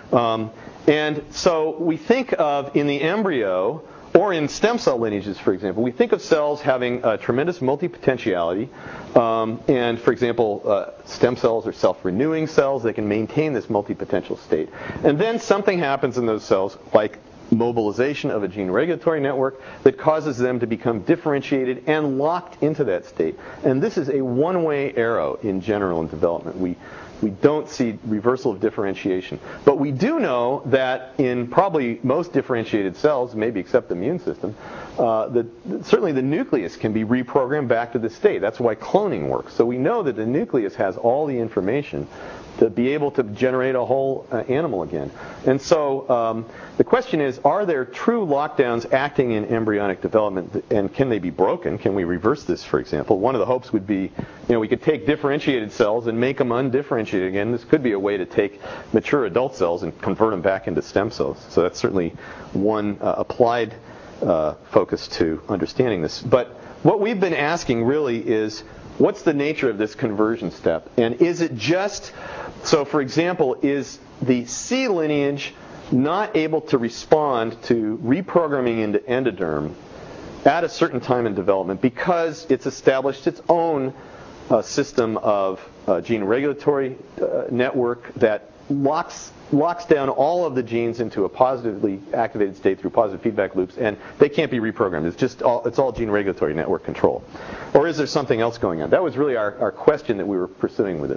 And so we think of, in the embryo, or in stem cell lineages, for example, we think of cells having a tremendous multipotentiality. And, for example, stem cells are self-renewing cells. They can maintain this multipotential state. And then something happens in those cells, like mobilization of a gene regulatory network, that causes them to become differentiated and locked into that state. And this is a one-way arrow in general in development. We don't see reversal of differentiation. But we do know that in probably most differentiated cells, maybe except the immune system, certainly the nucleus can be reprogrammed back to this state. That's why cloning works. So we know that the nucleus has all the information to be able to generate a whole animal again. And so the question is, are there true lockdowns acting in embryonic development, and can they be broken? Can we reverse this, for example? One of the hopes would be, we could take differentiated cells and make them undifferentiated again. This could be a way to take mature adult cells and convert them back into stem cells. So that's certainly one applied focus to understanding this. But what we've been asking really is, what's the nature of this conversion step? And is it just, so for example, is the C lineage not able to respond to reprogramming into endoderm at a certain time in development because it's established its own system of gene regulatory network that locks down all of the genes into a positively activated state through positive feedback loops, and they can't be reprogrammed. It's all gene regulatory network control. Or is there something else going on? That was really our question that we were pursuing with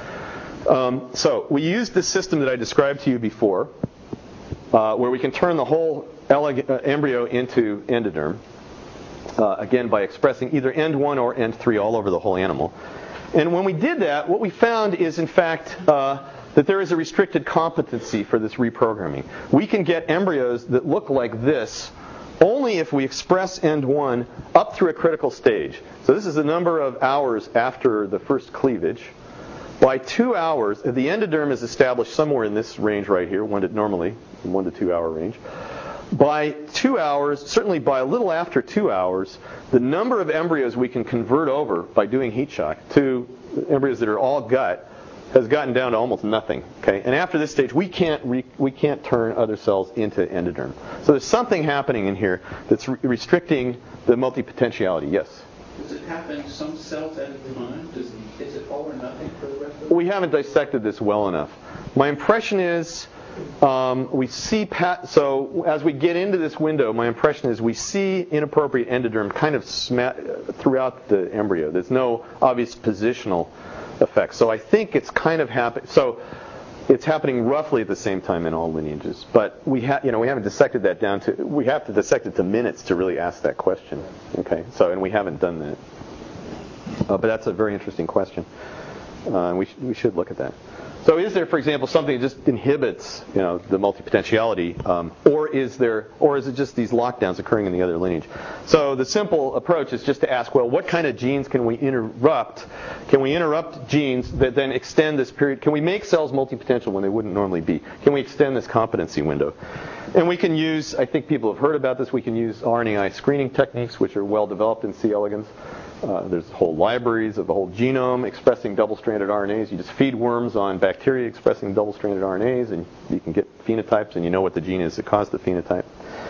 this. So we used the system that I described to you before, where we can turn the whole embryo into endoderm, again by expressing either end 1 or end 3 all over the whole animal. And when we did that, what we found is, in fact, that there is a restricted competency for this reprogramming. We can get embryos that look like this only if we express end 1 up through a critical stage. So this is the number of hours after the first cleavage. By 2 hours, the endoderm is established somewhere in this range right here, normally 1 to 2 hour range. By 2 hours, certainly by a little after 2 hours, the number of embryos we can convert over by doing heat shock to embryos that are all gut has gotten down to almost nothing. Okay, and after this stage, we can't turn other cells into endoderm. So there's something happening in here that's restricting the multipotentiality. Yes. Does it happen some cells at a time? Is it all or nothing for the rest of the We haven't dissected this well enough. My impression is we see so as we get into this window, my impression is we see inappropriate endoderm kind of throughout the embryo. There's no obvious positional effect. So I think it's kind of happening. So it's happening roughly at the same time in all lineages. But we haven't dissected that down to. We have to dissect it to minutes to really ask that question. Okay. So and we haven't done that. But that's a very interesting question. We should look at that. So is there, for example, something that just inhibits, the multipotentiality, or is it just these lockdowns occurring in the other lineage? So the simple approach is just to ask, well, what kind of genes can we interrupt? Can we interrupt genes that then extend this period? Can we make cells multipotential when they wouldn't normally be? Can we extend this competency window? And we can use, I think people have heard about this, we can use RNAi screening techniques, which are well developed in C. elegans. There's whole libraries of the whole genome expressing double-stranded RNAs. You just feed worms on bacteria expressing double-stranded RNAs, and you can get phenotypes, and you know what the gene is that caused the phenotype.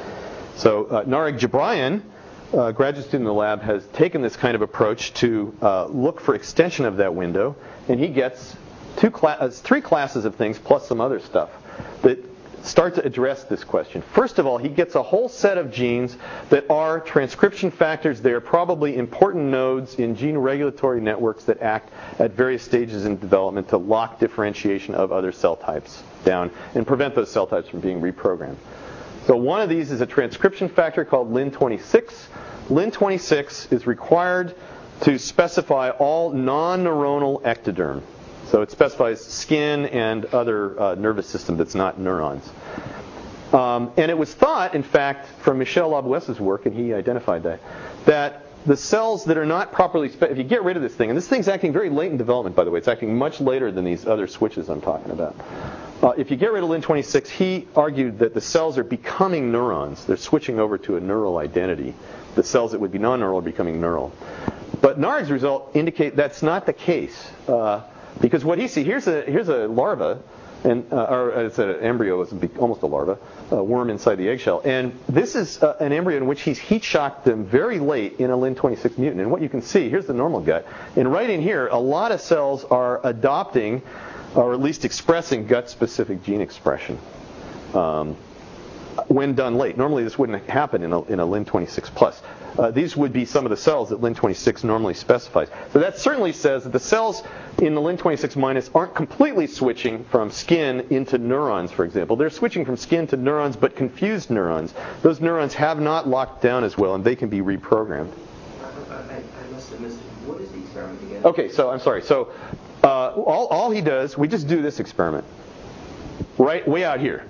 So Nareg Jabrian, a graduate student in the lab, has taken this kind of approach to look for extension of that window, and he gets three classes of things plus some other stuff that start to address this question. First of all, he gets a whole set of genes that are transcription factors. They are probably important nodes in gene regulatory networks that act at various stages in development to lock differentiation of other cell types down and prevent those cell types from being reprogrammed. So one of these is a transcription factor called Lin26. Lin26 is required to specify all non-neuronal ectoderm. So it specifies skin and other nervous system that's not neurons. And it was thought, in fact, from Michel Labouesse's work, and he identified that the cells that are not properly if you get rid of this thing, and this thing's acting very late in development, by the way. It's acting much later than these other switches I'm talking about. If you get rid of Lin26, he argued that the cells are becoming neurons. They're switching over to a neural identity. The cells that would be non-neural are becoming neural. But Nareg's result indicate that's not the case. Because what he sees, here's a larva, or it's an embryo, it's almost a larva, a worm inside the eggshell. And this is an embryo in which he's heat shocked them very late in a Lin26 mutant. And what you can see, here's the normal gut. And right in here, a lot of cells are adopting, or at least expressing, gut-specific gene expression when done late. Normally this wouldn't happen in a Lin26 plus. These would be some of the cells that Lin26 normally specifies. So that certainly says that the cells in the Lin26 minus aren't completely switching from skin into neurons, for example. They're switching from skin to neurons, but confused neurons. Those neurons have not locked down as well, and they can be reprogrammed. I must have missed it. What is the experiment again? Okay, so I'm sorry. So all he does, we just do this experiment. Right way out here.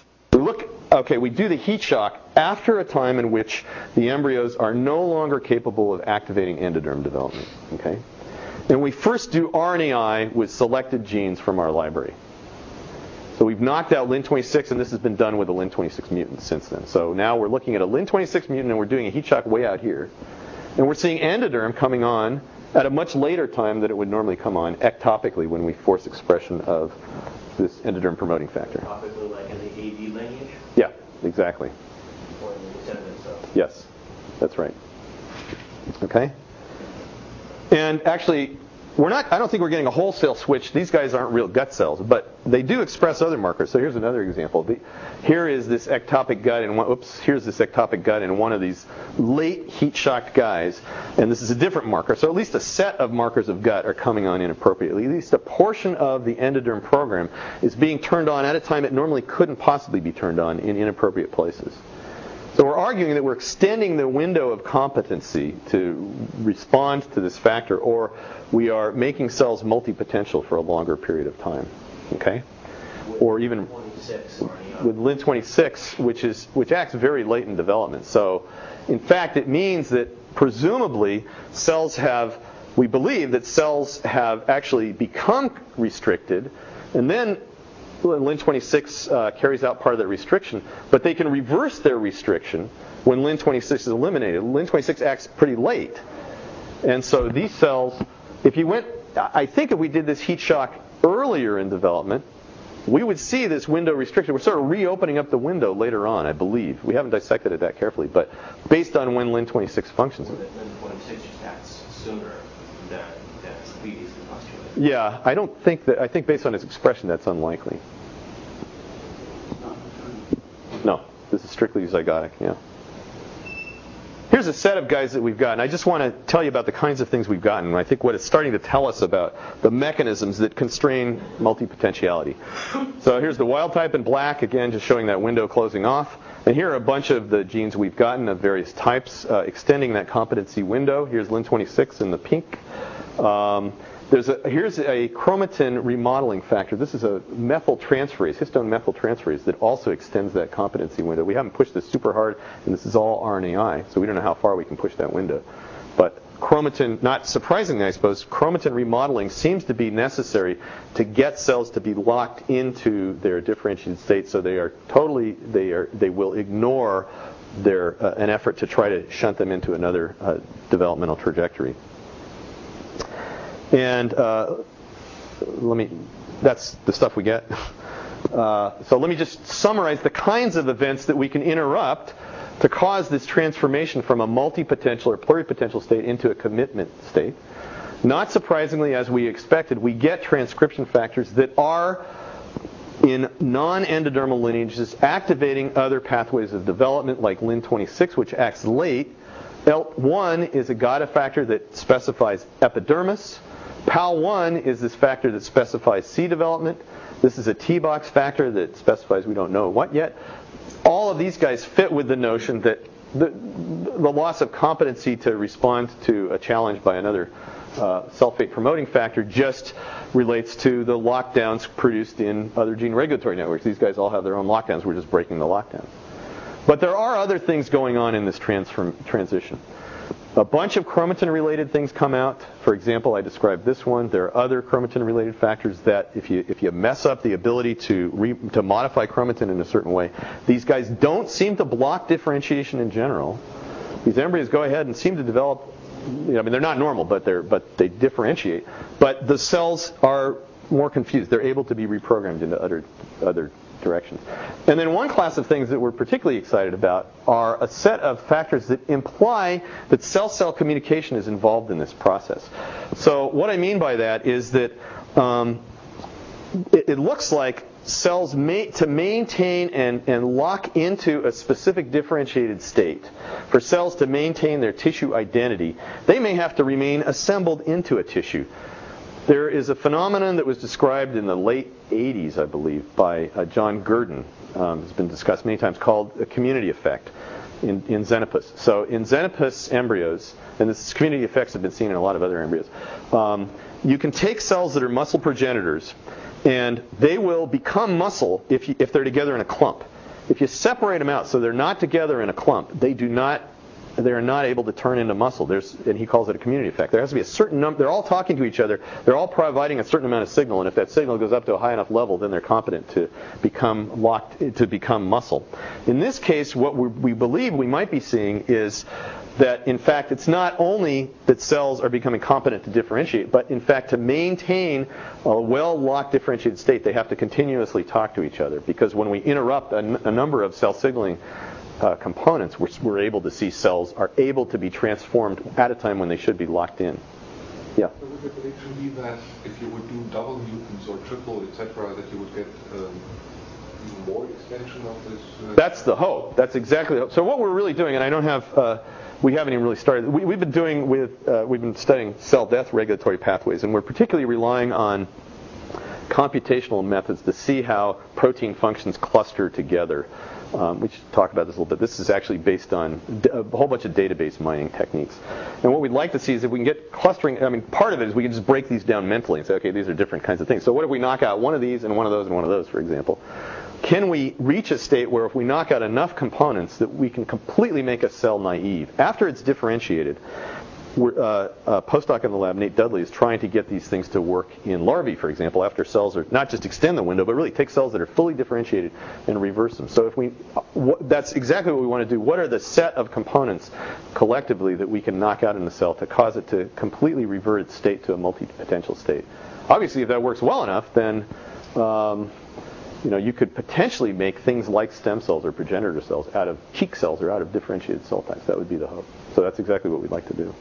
We do the heat shock after a time in which the embryos are no longer capable of activating endoderm development. Okay? And we first do RNAi with selected genes from our library. So we've knocked out Lin26, and this has been done with a Lin26 mutant since then. So now we're looking at a Lin26 mutant, and we're doing a heat shock way out here. And we're seeing endoderm coming on at a much later time than it would normally come on ectopically when we force expression of this endoderm promoting factor. Ectopically, like in the AV lineage? Yeah, exactly. Or in the descendant cells? Yes, that's right. Okay? And actually, I don't think we're getting a wholesale switch. These guys aren't real gut cells, but they do express other markers. So here's another example. Here is this ectopic gut, and here's this ectopic gut in one of these late heat-shocked guys, and this is a different marker. So at least a set of markers of gut are coming on inappropriately. At least a portion of the endoderm program is being turned on at a time it normally couldn't possibly be turned on in inappropriate places. So we're arguing that we're extending the window of competency to respond to this factor, or we are making cells multipotential for a longer period of time. Okay? Or even with Lin26, which acts very late in development. So, in fact, it means that presumably we believe that cells have actually become restricted, and then Lin26 carries out part of that restriction, but they can reverse their restriction when Lin26 is eliminated. Lin26 acts pretty late. And so these cells, I think if we did this heat shock earlier in development, we would see this window restriction. We're sort of reopening up the window later on, I believe. We haven't dissected it that carefully, but based on when Lin26 functions. Lin26 just acts sooner than previously postulated. Yeah, I think based on its expression, that's unlikely. No, this is strictly zygotic, yeah. Here's a set of guys that we've gotten. I just want to tell you about the kinds of things we've gotten. I think what it's starting to tell us about the mechanisms that constrain multipotentiality. So here's the wild type in black, again, just showing that window closing off. And here are a bunch of the genes we've gotten of various types, extending that competency window. Here's Lin26 in the pink. Here's a chromatin remodeling factor. This is a methyltransferase, histone methyltransferase, that also extends that competency window. We haven't pushed this super hard, and this is all RNAi, so we don't know how far we can push that window. But chromatin, not surprisingly, I suppose, chromatin remodeling seems to be necessary to get cells to be locked into their differentiated state, so they will ignore an effort to try to shunt them into another developmental trajectory. And that's the stuff we get. So let me just summarize the kinds of events that we can interrupt to cause this transformation from a multipotential or pluripotential state into a commitment state. Not surprisingly, as we expected, we get transcription factors that are in non-endodermal lineages activating other pathways of development, like Lin26, which acts late. ELT1 is a GATA factor that specifies epidermis. PAL1 is this factor that specifies C development. This is a T-box factor that specifies we don't know what yet. All of these guys fit with the notion that the loss of competency to respond to a challenge by another cell fate promoting factor just relates to the lockdowns produced in other gene regulatory networks. These guys all have their own lockdowns. We're just breaking the lockdowns. But there are other things going on in this transition. A bunch of chromatin-related things come out. For example, I described this one. There are other chromatin-related factors that, if you mess up the ability to modify chromatin in a certain way, these guys don't seem to block differentiation in general. These embryos go ahead and seem to develop. They're not normal, but they differentiate. But the cells are more confused. They're able to be reprogrammed into other directions. And then one class of things that we're particularly excited about are a set of factors that imply that cell-cell communication is involved in this process. So what I mean by that is that it looks like cells to maintain and lock into a specific differentiated state, for cells to maintain their tissue identity, they may have to remain assembled into a tissue. There is a phenomenon that was described in the late 80s, I believe, by John Gurdon. It's been discussed many times, called a community effect in Xenopus. So in Xenopus embryos, and this community effects have been seen in a lot of other embryos, you can take cells that are muscle progenitors, and they will become muscle if they're together in a clump. If you separate them out so they're not together in a clump, they are not able to turn into muscle. And he calls it a community effect. There has to be a certain number. They're all talking to each other. They're all providing a certain amount of signal. And if that signal goes up to a high enough level, then they're competent to become muscle. In this case, what we believe we might be seeing is that, in fact, it's not only that cells are becoming competent to differentiate, but, in fact, to maintain a well-locked differentiated state, they have to continuously talk to each other. Because when we interrupt a number of cell signaling components, we're able to see cells are able to be transformed at a time when they should be locked in. Yeah? So would the prediction be that if you would do double mutants or triple, etc., that you would get even more extension of this? That's the hope. That's exactly the hope. So what we're really doing, and I don't have, we haven't even really started. We've been studying cell death regulatory pathways, and we're particularly relying on computational methods to see how protein functions cluster together. We should talk about this a little bit. This is actually based on a whole bunch of database mining techniques. And what we'd like to see is if we can get clustering. Part of it is we can just break these down mentally and say, okay, these are different kinds of things. So what if we knock out one of these and one of those and one of those, for example? Can we reach a state where if we knock out enough components that we can completely make a cell naive? After it's differentiated, a postdoc in the lab, Nate Dudley, is trying to get these things to work in larvae, for example, after cells are not just extend the window, but really take cells that are fully differentiated and reverse them. So that's exactly what we want to do. What are the set of components collectively that we can knock out in the cell to cause it to completely revert its state to a multipotential state? Obviously, if that works well enough, then you could potentially make things like stem cells or progenitor cells out of cheek cells or out of differentiated cell types. That would be the hope. So that's exactly what we'd like to do.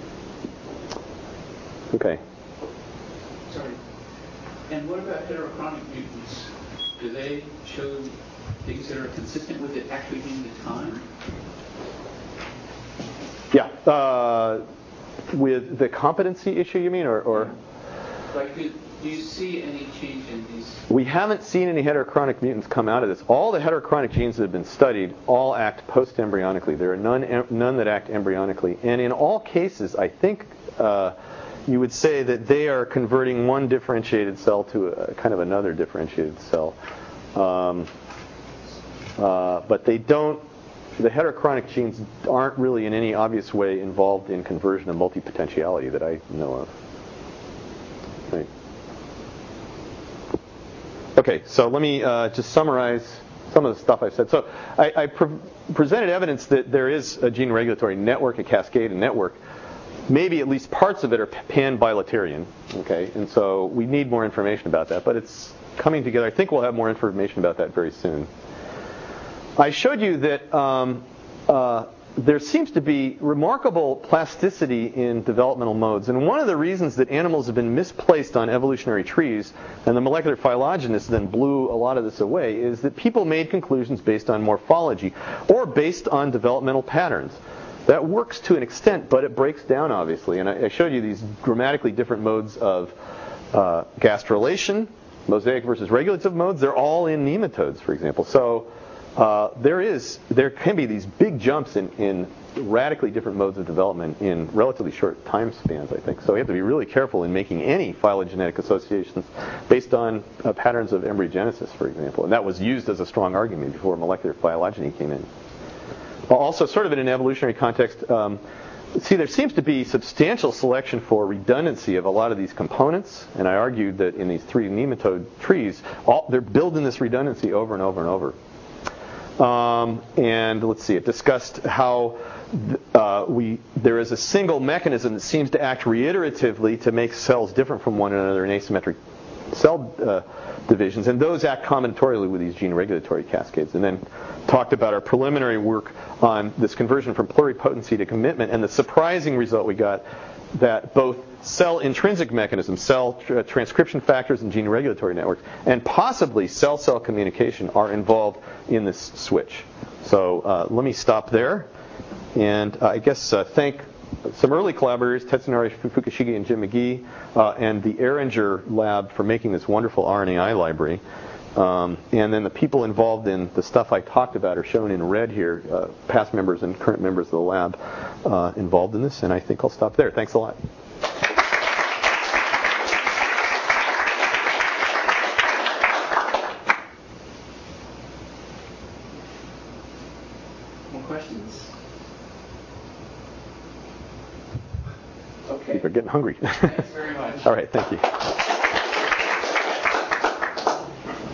Okay. Sorry. And what about heterochronic mutants? Do they show things that are consistent with it actually being the time? Yeah. With the competency issue, you mean, or? Like, do you see any change in these? We haven't seen any heterochronic mutants come out of this. All the heterochronic genes that have been studied all act post-embryonically. There are none that act embryonically. And in all cases, I think you would say that they are converting one differentiated cell to a kind of another differentiated cell. But they don't. The heterochronic genes aren't really in any obvious way involved in conversion of multipotentiality that I know of. Right. Okay, so let me just summarize some of the stuff I said. So I presented evidence that there is a gene regulatory network, a cascade, a network. Maybe at least parts of it are pan-bilaterian. Okay, and so we need more information about that, but it's coming together. I think we'll have more information about that very soon. I showed you that there seems to be remarkable plasticity in developmental modes. And one of the reasons that animals have been misplaced on evolutionary trees, and the molecular phylogenists then blew a lot of this away, is that people made conclusions based on morphology or based on developmental patterns. That works to an extent, but it breaks down, obviously. And I showed you these dramatically different modes of gastrulation, mosaic versus regulative modes. They're all in nematodes, for example. So there can be these big jumps in radically different modes of development in relatively short time spans, I think. So we have to be really careful in making any phylogenetic associations based on patterns of embryogenesis, for example. And that was used as a strong argument before molecular phylogeny came in. Also, sort of in an evolutionary context, there seems to be substantial selection for redundancy of a lot of these components. And I argued that in these 3 nematode trees, they're building this redundancy over and over and over. And let's see, it discussed how there is a single mechanism that seems to act reiteratively to make cells different from one another in asymmetric cell divisions, and those act combinatorially with these gene regulatory cascades. And then talked about our preliminary work on this conversion from pluripotency to commitment, and the surprising result we got that both cell intrinsic mechanisms, cell transcription factors and gene regulatory networks, and possibly cell-cell communication are involved in this switch. So let me stop there, and I guess thank some early collaborators, Tetsunari Fukushige and Jim McGee, and the Ehringer lab for making this wonderful RNAi library. And then the people involved in the stuff I talked about are shown in red here, past members and current members of the lab involved in this, and I think I'll stop there. Thanks a lot. More questions? Okay. People are getting hungry. Thanks very much. All right, thank you.